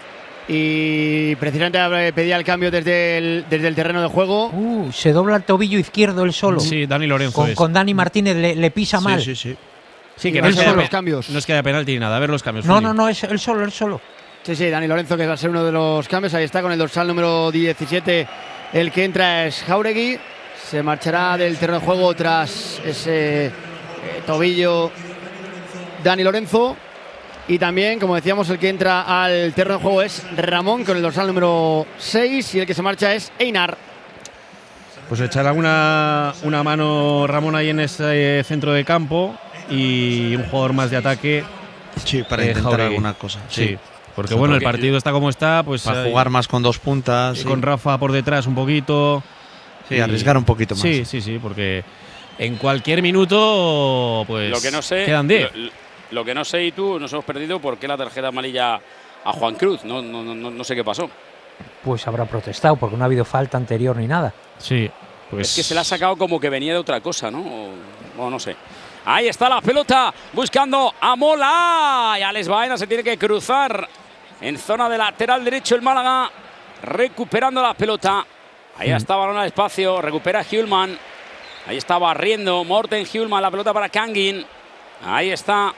Y precisamente pedía el cambio desde el terreno de juego. Se dobla el tobillo izquierdo el Solo. Sí, Dani Lorenzo con Dani Martínez le pisa mal. Sí, que no es los cambios. No es que haya penalti ni nada. A ver los cambios. No, es el Solo. Sí, Dani Lorenzo, que va a ser uno de los cambios. Ahí está con el dorsal número 17. El que entra es Jáuregui. Se marchará del terreno de juego tras ese tobillo Dani Lorenzo. Y también, como decíamos, el que entra al terreno de juego es Ramón con el dorsal número 6. Y el que se marcha es Einar. Pues echará una mano Ramón ahí en ese centro de campo. Y un jugador más de ataque. Sí, para intentar Jáuregui. alguna cosa. Sí. Porque bueno, el partido está como está, pues para jugar más con 2 puntas. Con Rafa por detrás un poquito. Sí, arriesgar un poquito más. Sí, porque en cualquier minuto pues lo que no sé, quedan 10. Lo que no sé, y tú, nos hemos perdido por qué la tarjeta amarilla a Juan Cruz. No sé qué pasó. Pues habrá protestado porque no ha habido falta anterior ni nada. Sí, pues es que se la ha sacado como que venía de otra cosa, ¿no? O no sé. Ahí está la pelota buscando a Mola. Y Alex Baena se tiene que cruzar en zona de lateral derecho el Málaga, recuperando la pelota. Ahí está, balón al espacio, recupera Hjulman. Ahí está barriendo Morten Hjulman, la pelota para Kangin. Ahí está.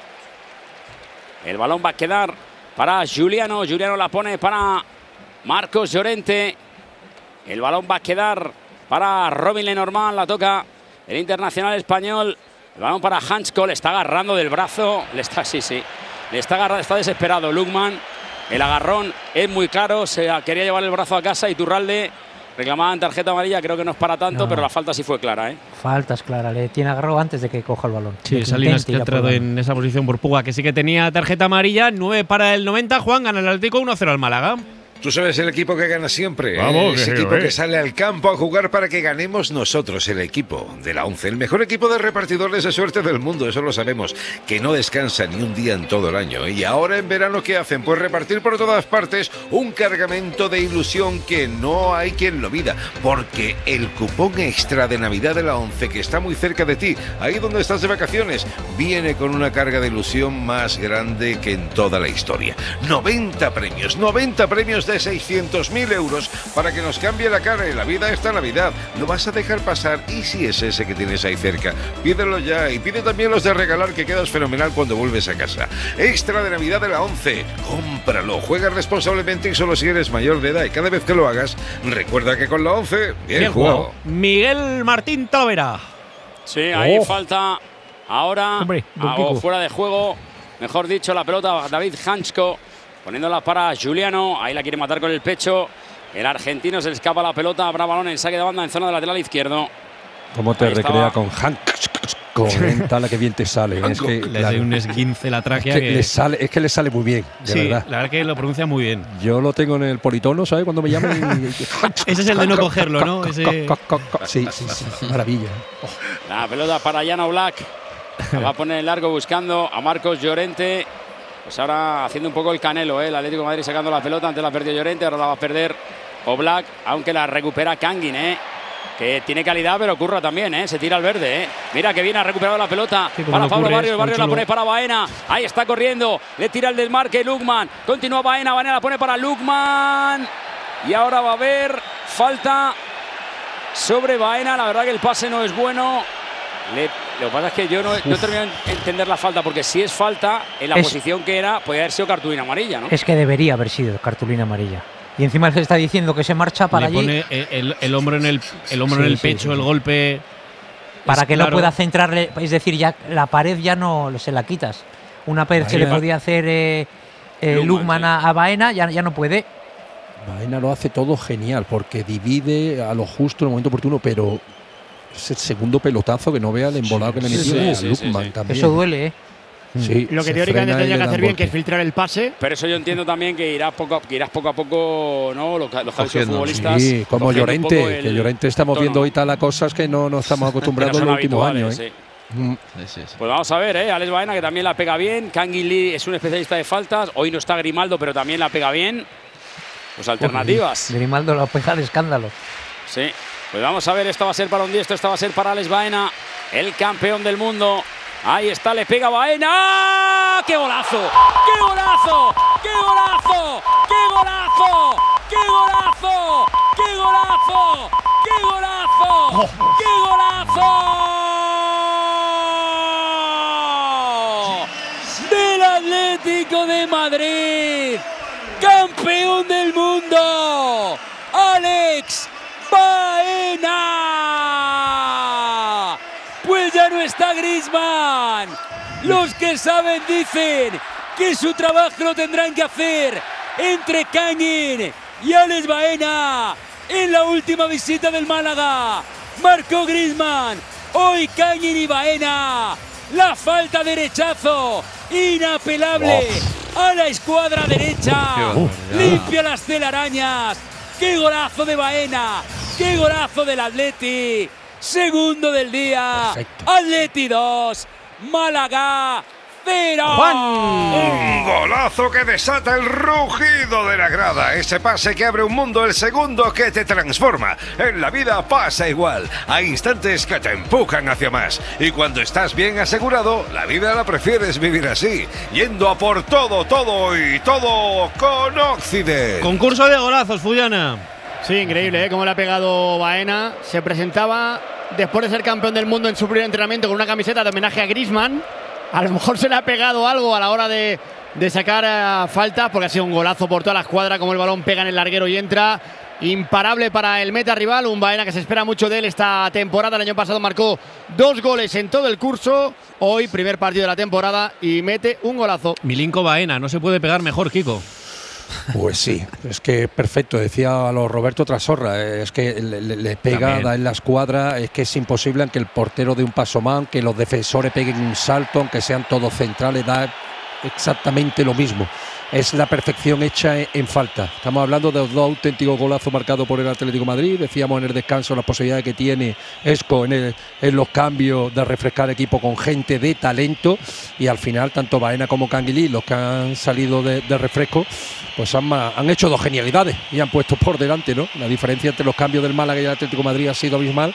El balón va a quedar para Juliano. Juliano la pone para Marcos Llorente. El balón va a quedar para Robin Lenormand, la toca el internacional español. El balón para Hansko, le está agarrando del brazo. Le está agarrando, está desesperado Lukman. El agarrón es muy claro, se quería llevar el brazo a casa. Iturralde reclamaban tarjeta amarilla, creo que no es para tanto, pero la falta sí fue clara, ¿eh? Falta es clara, le tiene agarrado antes de que coja el balón. Sí, Salinas que ha entrado en esa posición por Puga, que sí que tenía tarjeta amarilla. 9 para el 90, Juan, gana el Atlético 1-0 al Málaga. Tú sabes el equipo que gana siempre. Vamos, ese equipo que sale al campo a jugar para que ganemos nosotros, el equipo de la 11. El mejor equipo de repartidores de suerte del mundo, eso lo sabemos. Que no descansa ni un día en todo el año. Y ahora en verano, ¿qué hacen? Pues repartir por todas partes un cargamento de ilusión que no hay quien lo mida. Porque el cupón extra de Navidad de la 11, que está muy cerca de ti, ahí donde estás de vacaciones, viene con una carga de ilusión más grande que en toda la historia. 90 premios de 600.000 euros para que nos cambie la cara y la vida esta Navidad. ¿Lo vas a dejar pasar? ¿Y si es ese que tienes ahí cerca? Pídelo ya y pide también los de regalar, que quedas fenomenal cuando vuelves a casa. Extra de Navidad de la 11. Cómpralo, juega responsablemente y solo si eres mayor de edad. Y cada vez que lo hagas, recuerda que con la 11, bien jugado. Miguel Martín Talavera. Sí, ahí falta ahora. Fuera de juego, mejor dicho, la pelota David Hansko. Poniéndola para Juliano, ahí la quiere matar con el pecho. El argentino se le escapa la pelota, habrá balón en saque de banda en zona de lateral izquierdo. ¿Cómo te recrea con Hank? Comentala que bien te sale. Es que le hace un esguince la tráquea. Es que le sale muy bien, de verdad. La verdad que lo pronuncia muy bien. Yo lo tengo en el politono, ¿sabes? Cuando me llaman. Ese es el de no cogerlo, ¿no? Sí, maravilla. La pelota para Jan Oblak. La va a poner en largo buscando a Marcos Llorente. Pues ahora haciendo un poco el Canelo, el Atlético de Madrid sacando la pelota, antes la perdió Llorente, ahora la va a perder Oblak, aunque la recupera Kangin, que tiene calidad, pero curra también, se tira al verde. Mira que viene, ha recuperado la pelota para Pablo Barrios, el Barrios la pone para Baena, ahí está corriendo, le tira el desmarque Lukman, continúa Baena la pone para Lukman, y ahora va a haber falta sobre Baena, la verdad que el pase no es bueno. Lo que pasa es que yo no termino de entender la falta, porque si es falta, en la posición que era, podría haber sido cartulina amarilla, ¿no? Es que debería haber sido cartulina amarilla. Y encima se está diciendo que se marcha para allí. Le pone el hombro en el pecho, el golpe. Para que no pueda centrarle, es decir, ya la pared ya no se la quitas. Una pared se le podía hacer Lukman a Baena, ya no puede. Baena lo hace todo genial, porque divide a lo justo en el momento oportuno, pero ese segundo pelotazo que no vea el embolado que le metió a Lukman también. Eso duele, Sí, lo que teóricamente tendría que hacer bien, que es filtrar el pase. Pero eso yo entiendo también que irás poco a poco, ¿no? Los futbolistas. Sí, como Llorente, que Llorente estamos viendo ahorita las cosas que no estamos acostumbrados en los últimos años. Pues vamos a ver, Alex Baena, que también la pega bien. Kangin Lee es un especialista de faltas. Hoy no está Grimaldo, pero también la pega bien. Pues alternativas. Grimaldo la pega de escándalo. Sí. Pues vamos a ver, esta va a ser para un diestro, esta va a ser para Alex Baena, el campeón del mundo. Ahí está, le pega Baena. ¡Qué golazo! ¡Qué golazo! ¡Qué golazo! ¡Qué golazo! ¡Qué golazo! ¡Qué golazo! ¡Qué golazo! ¡Qué golazo! Del Atlético de Madrid, campeón del mundo, Alex Baena. Pues ya no está Griezmann. Los que saben dicen que su trabajo lo tendrán que hacer entre Kangin y Alex Baena. En la última visita del Málaga marcó Griezmann, hoy Kangin y Baena. La falta de rechazo inapelable a la escuadra derecha. Limpia las telarañas. ¡Qué golazo de Baena! ¡Qué golazo del Atleti! Segundo del día. Perfecto. Atleti 2, Málaga 0. ¡Juan! Un golazo que desata el rugido de la grada. Ese pase que abre un mundo, el segundo que te transforma. En la vida pasa igual. Hay instantes que te empujan hacia más. Y cuando estás bien asegurado, la vida la prefieres vivir así. Yendo a por todo y todo con Occident. Concurso de golazos, Fullana. Sí, increíble, ¿eh? Cómo le ha pegado Baena. Se presentaba después de ser campeón del mundo en su primer entrenamiento con una camiseta de homenaje a Griezmann. A lo mejor se le ha pegado algo a la hora de sacar faltas, porque ha sido un golazo por toda la escuadra, como el balón pega en el larguero y entra. Imparable para el meta rival, un Baena que se espera mucho de él esta temporada. El año pasado marcó 2 goles en todo el curso. Hoy, primer partido de la temporada y mete un golazo. Milinko Baena, no se puede pegar mejor, Kiko. Pues sí, es que perfecto, decía a los Roberto Trasorra, es que le pega, también da en la escuadra, es que es imposible aunque el portero dé un paso más, que los defensores peguen un salto, aunque sean todos centrales, da exactamente lo mismo. Es la perfección hecha en falta. Estamos hablando de los 2 auténticos golazos marcados por el Atlético de Madrid. Decíamos en el descanso las posibilidades que tiene Esco en los cambios de refrescar equipo con gente de talento. Y al final, tanto Baena como Canguilí, los que han salido de refresco, pues han hecho 2 genialidades y han puesto por delante, ¿no? La diferencia entre los cambios del Málaga y el Atlético de Madrid ha sido abismal.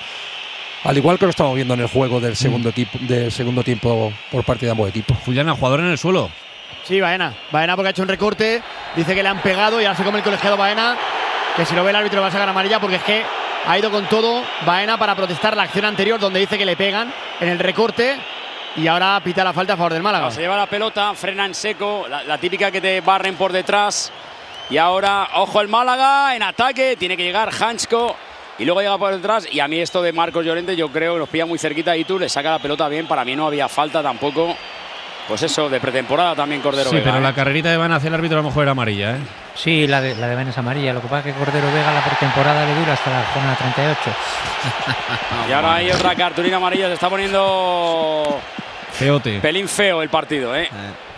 Al igual que lo estamos viendo en el juego del segundo tiempo por parte de ambos equipos. Fullana, jugador en el suelo. Sí, Baena porque ha hecho un recorte, dice que le han pegado y ahora se come el colegiado Baena, que si lo ve el árbitro va a sacar amarilla porque es que ha ido con todo Baena para protestar la acción anterior donde dice que le pegan en el recorte y ahora pita la falta a favor del Málaga. Se lleva la pelota, frena en seco, la típica que te barren por detrás y ahora, ojo el Málaga en ataque, tiene que llegar Hansko y luego llega por detrás y a mí esto de Marcos Llorente yo creo que nos pilla muy cerquita y tú le saca la pelota bien, para mí no había falta tampoco. Pues eso, de pretemporada también Cordero Vega. Sí, pero la carrerita de Van hacia el árbitro a lo mejor era amarilla, ¿eh? Sí, la de Van es amarilla. Lo que pasa es que Cordero Vega la pretemporada le dura hasta la jornada 38. Y ahora hay otra cartulina amarilla. Se está poniendo feote. Pelín feo el partido, ¿eh?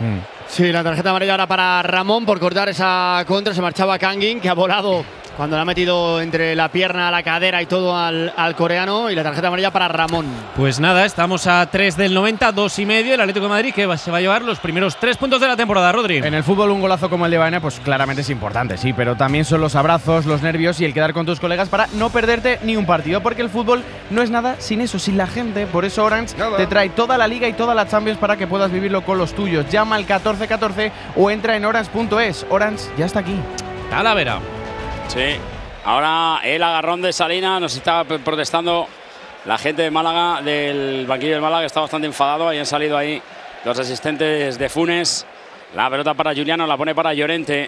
Sí, la tarjeta amarilla ahora para Ramón por cortar esa contra. Se marchaba Kangin, que ha volado cuando le ha metido entre la pierna, la cadera y todo al coreano. Y la tarjeta amarilla para Ramón. Pues nada, estamos a 3 del 90, 2,5. El Atlético de Madrid que se va a llevar los primeros 3 puntos de la temporada, Rodri. En el fútbol un golazo como el de Baena pues claramente es importante, sí, pero también son los abrazos, los nervios y el quedar con tus colegas para no perderte ni un partido, porque el fútbol no es nada sin eso, sin la gente. Por eso Orange te trae toda la Liga y toda la Champions para que puedas vivirlo con los tuyos. Llama al 1414 o entra en orange.es. Orange ya está aquí. Talavera. Sí, ahora el agarrón de Salinas, nos está protestando la gente de Málaga, del banquillo del Málaga, que está bastante enfadado. Ahí han salido ahí los asistentes de Funes. La pelota para Juliano, la pone para Llorente.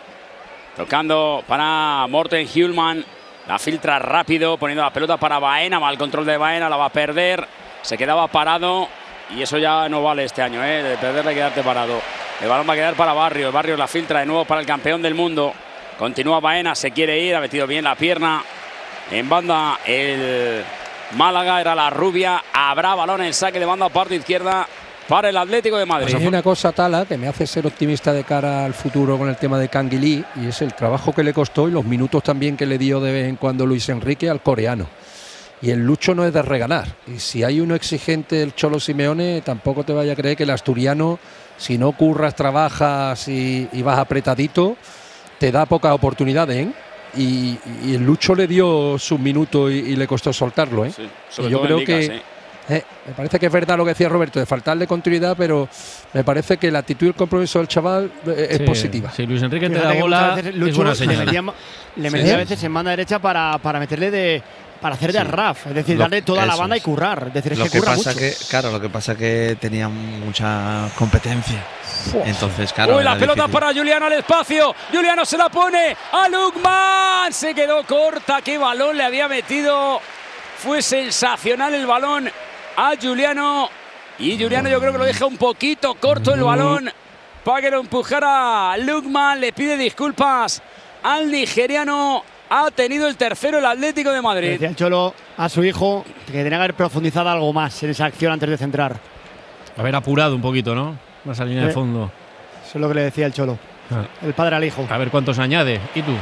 Tocando para Morten Hjulman. La filtra rápido, poniendo la pelota para Baena. Mal control de Baena, la va a perder. Se quedaba parado y eso ya no vale este año, ¿eh? De perderle y quedarte parado. El balón va a quedar para Barrios. Barrios la filtra de nuevo para el campeón del mundo. Continúa Baena, se quiere ir, ha metido bien la pierna. En banda el Málaga, era la rubia. Habrá balón en saque de banda parte izquierda para el Atlético de Madrid. Pues hay una cosa, Tala, que me hace ser optimista de cara al futuro con el tema de Canguilí, y es el trabajo que le costó y los minutos también que le dio de vez en cuando Luis Enrique al coreano. Y el Lucho no es de regalar. Y si hay uno exigente, el Cholo Simeone, tampoco te vaya a creer que el asturiano, si no curras, trabajas y vas apretadito, te da pocas oportunidades, ¿eh? Y el Lucho le dio sus minutos y le costó soltarlo, ¿eh? Sí, y yo creo que me parece que es verdad lo que decía Roberto, de faltarle continuidad, pero me parece que la actitud y el compromiso del chaval es positiva. Si Luis Enrique te da bola, es buena señal. Le metía a veces en banda derecha para meterle para hacer de Arraf, es decir, darle toda la banda y currar. Es decir, es que curra mucho. Lo que pasa que tenía mucha competencia. Entonces, claro. Uy, la pelota para Juliano al espacio. Juliano se la pone a Lukman. Se quedó corta. Qué balón le había metido. Fue sensacional el balón a Juliano. Y Juliano yo creo que lo deja un poquito corto el balón para que lo empujara Lukman. Le pide disculpas al nigeriano. Ha tenido el tercero el Atlético de Madrid. Decía el Cholo a su hijo que tenía que haber profundizado algo más en esa acción antes de centrar. Haber apurado un poquito, ¿no? Más a línea de fondo. Eso es lo que le decía el Cholo. El padre al hijo. A ver cuántos añade. ¿Y tú?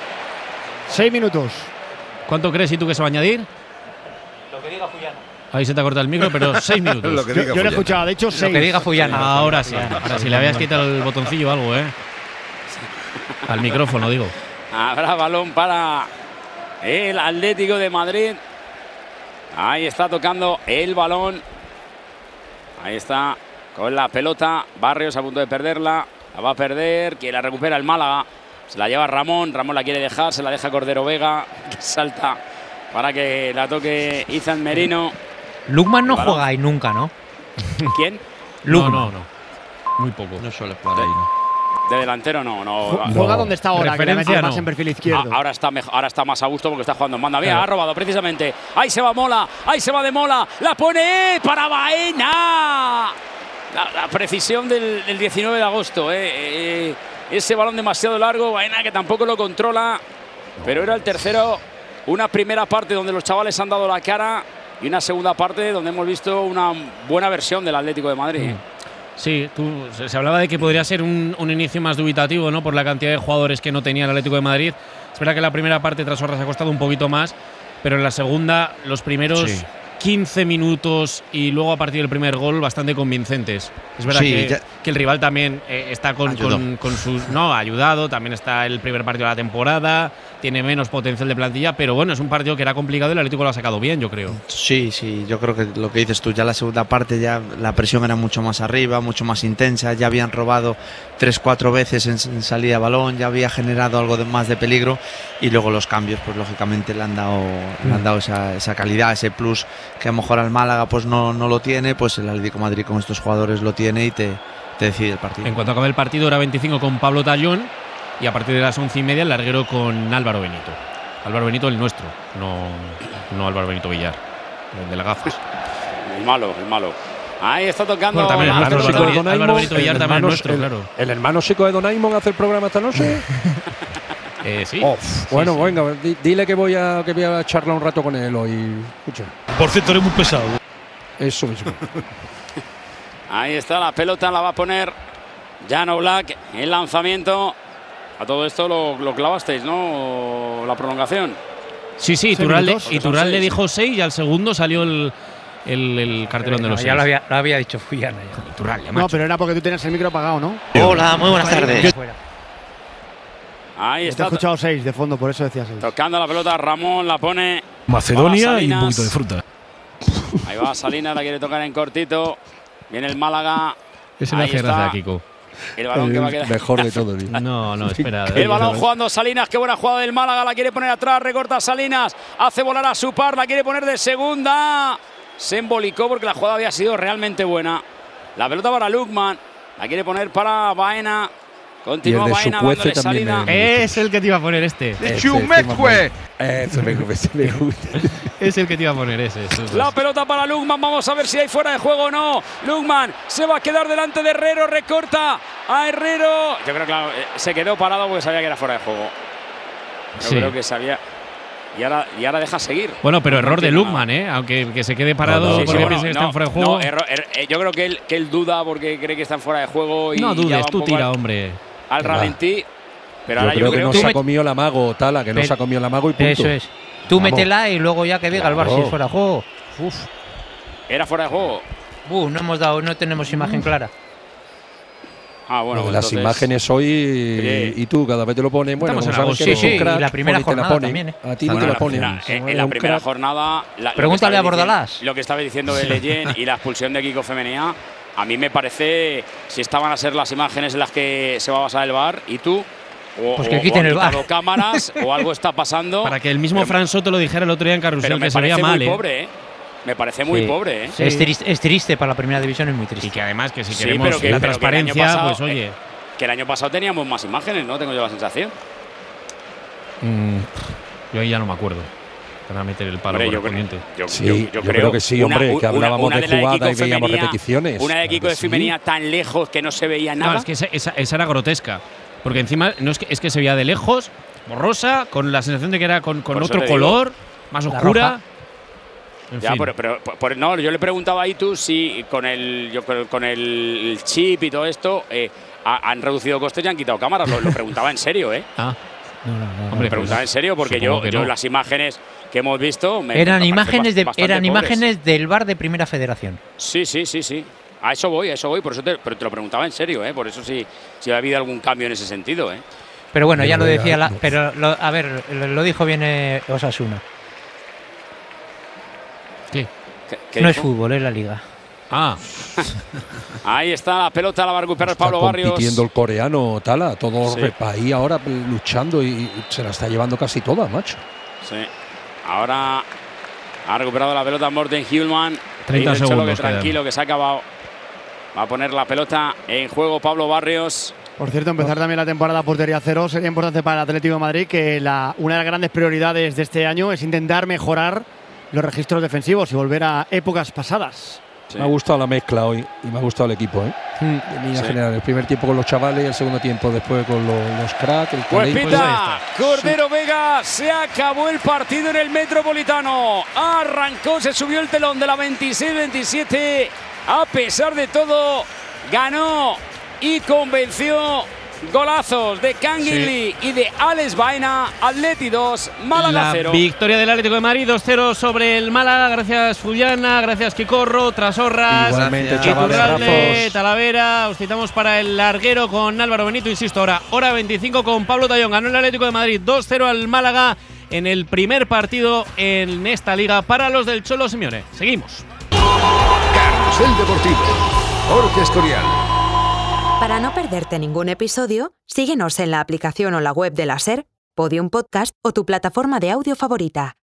6 minutos. ¿Cuánto crees y tú que se va a añadir? Lo que diga Fullana. Ahí se te ha cortado el micro, pero 6 minutos. Yo lo he escuchado, de hecho 6. Lo que diga Fullana. Ahora sí. Ahora sí, le habías quitado el botoncillo o algo, ¿eh? Al micrófono, digo. Habrá balón para el Atlético de Madrid. Ahí está tocando el balón. Ahí está con la pelota. Barrios a punto de perderla. La va a perder. Que la recupera el Málaga. Se la lleva Ramón. Ramón la quiere dejar. Se la deja Cordero Vega. Que salta para que la toque Izan Merino. Lukman no juega ahí nunca, ¿no? ¿Quién? Lukman. No. Muy poco. No suele jugar ahí, ¿no? De delantero no. Juega donde está ahora, que le mete más no. en perfil izquierdo. Ahora está más a gusto porque está jugando en banda. Mira, ha robado precisamente. Ahí se va Mola. Ahí se va de Mola. La pone para Baena. La precisión del 19 de agosto. Ese balón demasiado largo. Baena que tampoco lo controla. Pero era el tercero. Una primera parte donde los chavales han dado la cara. Y una segunda parte donde hemos visto una buena versión del Atlético de Madrid. Sí, se hablaba de que podría ser un inicio más dubitativo, ¿no? Por la cantidad de jugadores que no tenía el Atlético de Madrid. Es verdad que la primera parte tras Horras ha costado un poquito más, pero en la segunda, los primeros 15 minutos y luego a partir del primer gol, bastante convincentes. Es verdad que el rival también está con sus… No, ha ayudado, también está el primer partido de la temporada, tiene menos potencial de plantilla, pero bueno, es un partido que era complicado y el Atlético lo ha sacado bien, yo creo. Sí, yo creo que lo que dices tú, ya la segunda parte ya la presión era mucho más arriba, mucho más intensa, ya habían robado 3-4 veces en salida de balón, ya había generado algo más de peligro y luego los cambios, pues lógicamente le han dado esa calidad, ese plus que a lo mejor al Málaga pues no lo tiene, pues el Atlético de Madrid con estos jugadores lo tiene y te decide el partido. En cuanto acabe el partido, hora 25 con Pablo Tallón y a partir de las 11:30 el larguero con Álvaro Benito. Álvaro Benito el nuestro, no Álvaro Benito Villar, el de las gafas. El malo. Ahí está tocando. Bueno, también Álvaro Benito Villar también es nuestro, claro. ¿El hermano chico de Donaimon hace el programa esta noche? Sí. Bueno, venga, dile que voy a charlar un rato con él hoy. Escucha. Por cierto, eres muy pesado. Eso mismo. Ahí está la pelota, la va a poner Jan Black. El lanzamiento. A todo esto lo clavasteis, ¿no? La prolongación. Sí, Iturralde dijo 6 y al segundo salió el cartelón de los 6. Ya lo había dicho Fullana. Iturralde, no, pero era porque tú tenías el micro apagado, ¿no? Hola, muy buenas tardes. Ahí está. Te he escuchado 6 de fondo, por eso decía 6. Tocando la pelota, Ramón la pone. Macedonia y un poquito de fruta. Ahí va Salinas, la quiere tocar en cortito. Viene el Málaga. Ese le hace gracia a Kiko. El balón que va a quedar. Mejor de todo. No, espera. El balón jugando Salinas, qué buena jugada del Málaga, la quiere poner atrás, recorta Salinas, hace volar a su par, la quiere poner de segunda. Se embolicó porque la jugada había sido realmente buena. La pelota para Lukman, la quiere poner para Baena. Continúa Baena dándole salida. Es el que te iba a poner este. Chumecue. Me gusta. Es el que te iba a poner ese. La pelota para Lukman, vamos a ver si hay fuera de juego o no. Lukman se va a quedar delante de Herrero, recorta a Herrero. Yo creo que se quedó parado porque sabía que era fuera de juego. Yo creo que sabía. Y ahora deja seguir. Bueno, pero error de Lukman, aunque que se quede parado porque piensa que está en fuera de juego. Yo creo que él duda porque cree que está en fuera de juego. Y no dudes, tú tira, hombre. Al ralentí. Pero yo ahora creo que no se ha comido el amago, Tala, que no se ha comido el amago y punto. Eso es. Tú métela y luego ya que diga el Bar si es fuera de juego. Era fuera de juego. No tenemos imagen clara. Bueno, las imágenes hoy y tú cada vez te lo pones. Bueno, sabes que sí, crack, y la primera jornada también. A ti te lo ponen. En la primera jornada. Pregúntale a Bordalás. Lo que estaba diciendo de Leyen y la expulsión de Kiko Femenía. A mí me parece, si estaban a ser las imágenes en las que se va a basar el VAR, y tú, pues que quiten el VAR. cámaras, o algo está pasando. Para que el mismo Fran Soto lo dijera el otro día en Carrusel, que se veía mal. Pobre, Me parece muy pobre, Sí. Es triste para la primera división, es muy triste. Y que además, que si queremos la transparencia, pues oye. Que el año pasado teníamos más imágenes, ¿no? Tengo yo la sensación. Yo ahí ya no me acuerdo. Para meter el palo correspondiente. Yo creo que sí, hombre, que hablábamos de jugada y veíamos repeticiones. Una de Kiko de Femenía tan lejos que no se veía nada. No, es que esa era grotesca. Porque encima no es que se veía de lejos, borrosa, con la sensación de que era con otro color, más oscura. Ya, pero no, yo le preguntaba a Itu si con el chip y todo esto han reducido costes y han quitado cámaras. Lo preguntaba en serio, ¿eh? No. Hombre, preguntaba en serio porque yo las imágenes que hemos visto eran imágenes del VAR de Primera Federación. Sí. A eso voy, por eso pero te lo preguntaba en serio, por eso si ha habido algún cambio en ese sentido, Pero bueno, ya lo decía, lo dijo bien Osasuna. ¿Qué no dijo? Es fútbol, es la liga. Ahí está la pelota, la va a recuperar Pablo Barrios. Compitiendo el coreano, Tala, todo ahí ahora luchando y se la está llevando casi toda, macho. Sí. Ahora ha recuperado la pelota Morten Hjulmand. 30 segundos. Tranquilo, que se ha acabado. Va a poner la pelota en juego Pablo Barrios. Por cierto, empezar también la temporada portería cero sería importante para el Atlético de Madrid, que una de las grandes prioridades de este año es intentar mejorar los registros defensivos y volver a épocas pasadas. Sí. Me ha gustado la mezcla hoy y me ha gustado el equipo, En general, el primer tiempo con los chavales y el segundo tiempo después con los cracks. Pues pita, Cordero Vega, se acabó el partido en el Metropolitano. Arrancó, se subió el telón de la 26-27. A pesar de todo, ganó y convenció. Golazos de Canguilí y de Alex Baena. Atleti 2, Málaga 0. Victoria del Atlético de Madrid 2-0 sobre el Málaga. Gracias Fullana, gracias Quicorro, Trasorras, igualmente, Iturralde, Talavera. Os citamos para el larguero con Álvaro Benito. Insisto, hora 25 con Pablo Tallón. Ganó el Atlético de Madrid 2-0 al Málaga en el primer partido en esta liga para los del Cholo Simeone. Seguimos. Carrusel Deportivo. Jorge Escorial. Para no perderte ningún episodio, síguenos en la aplicación o la web de la SER, Podium Podcast o tu plataforma de audio favorita.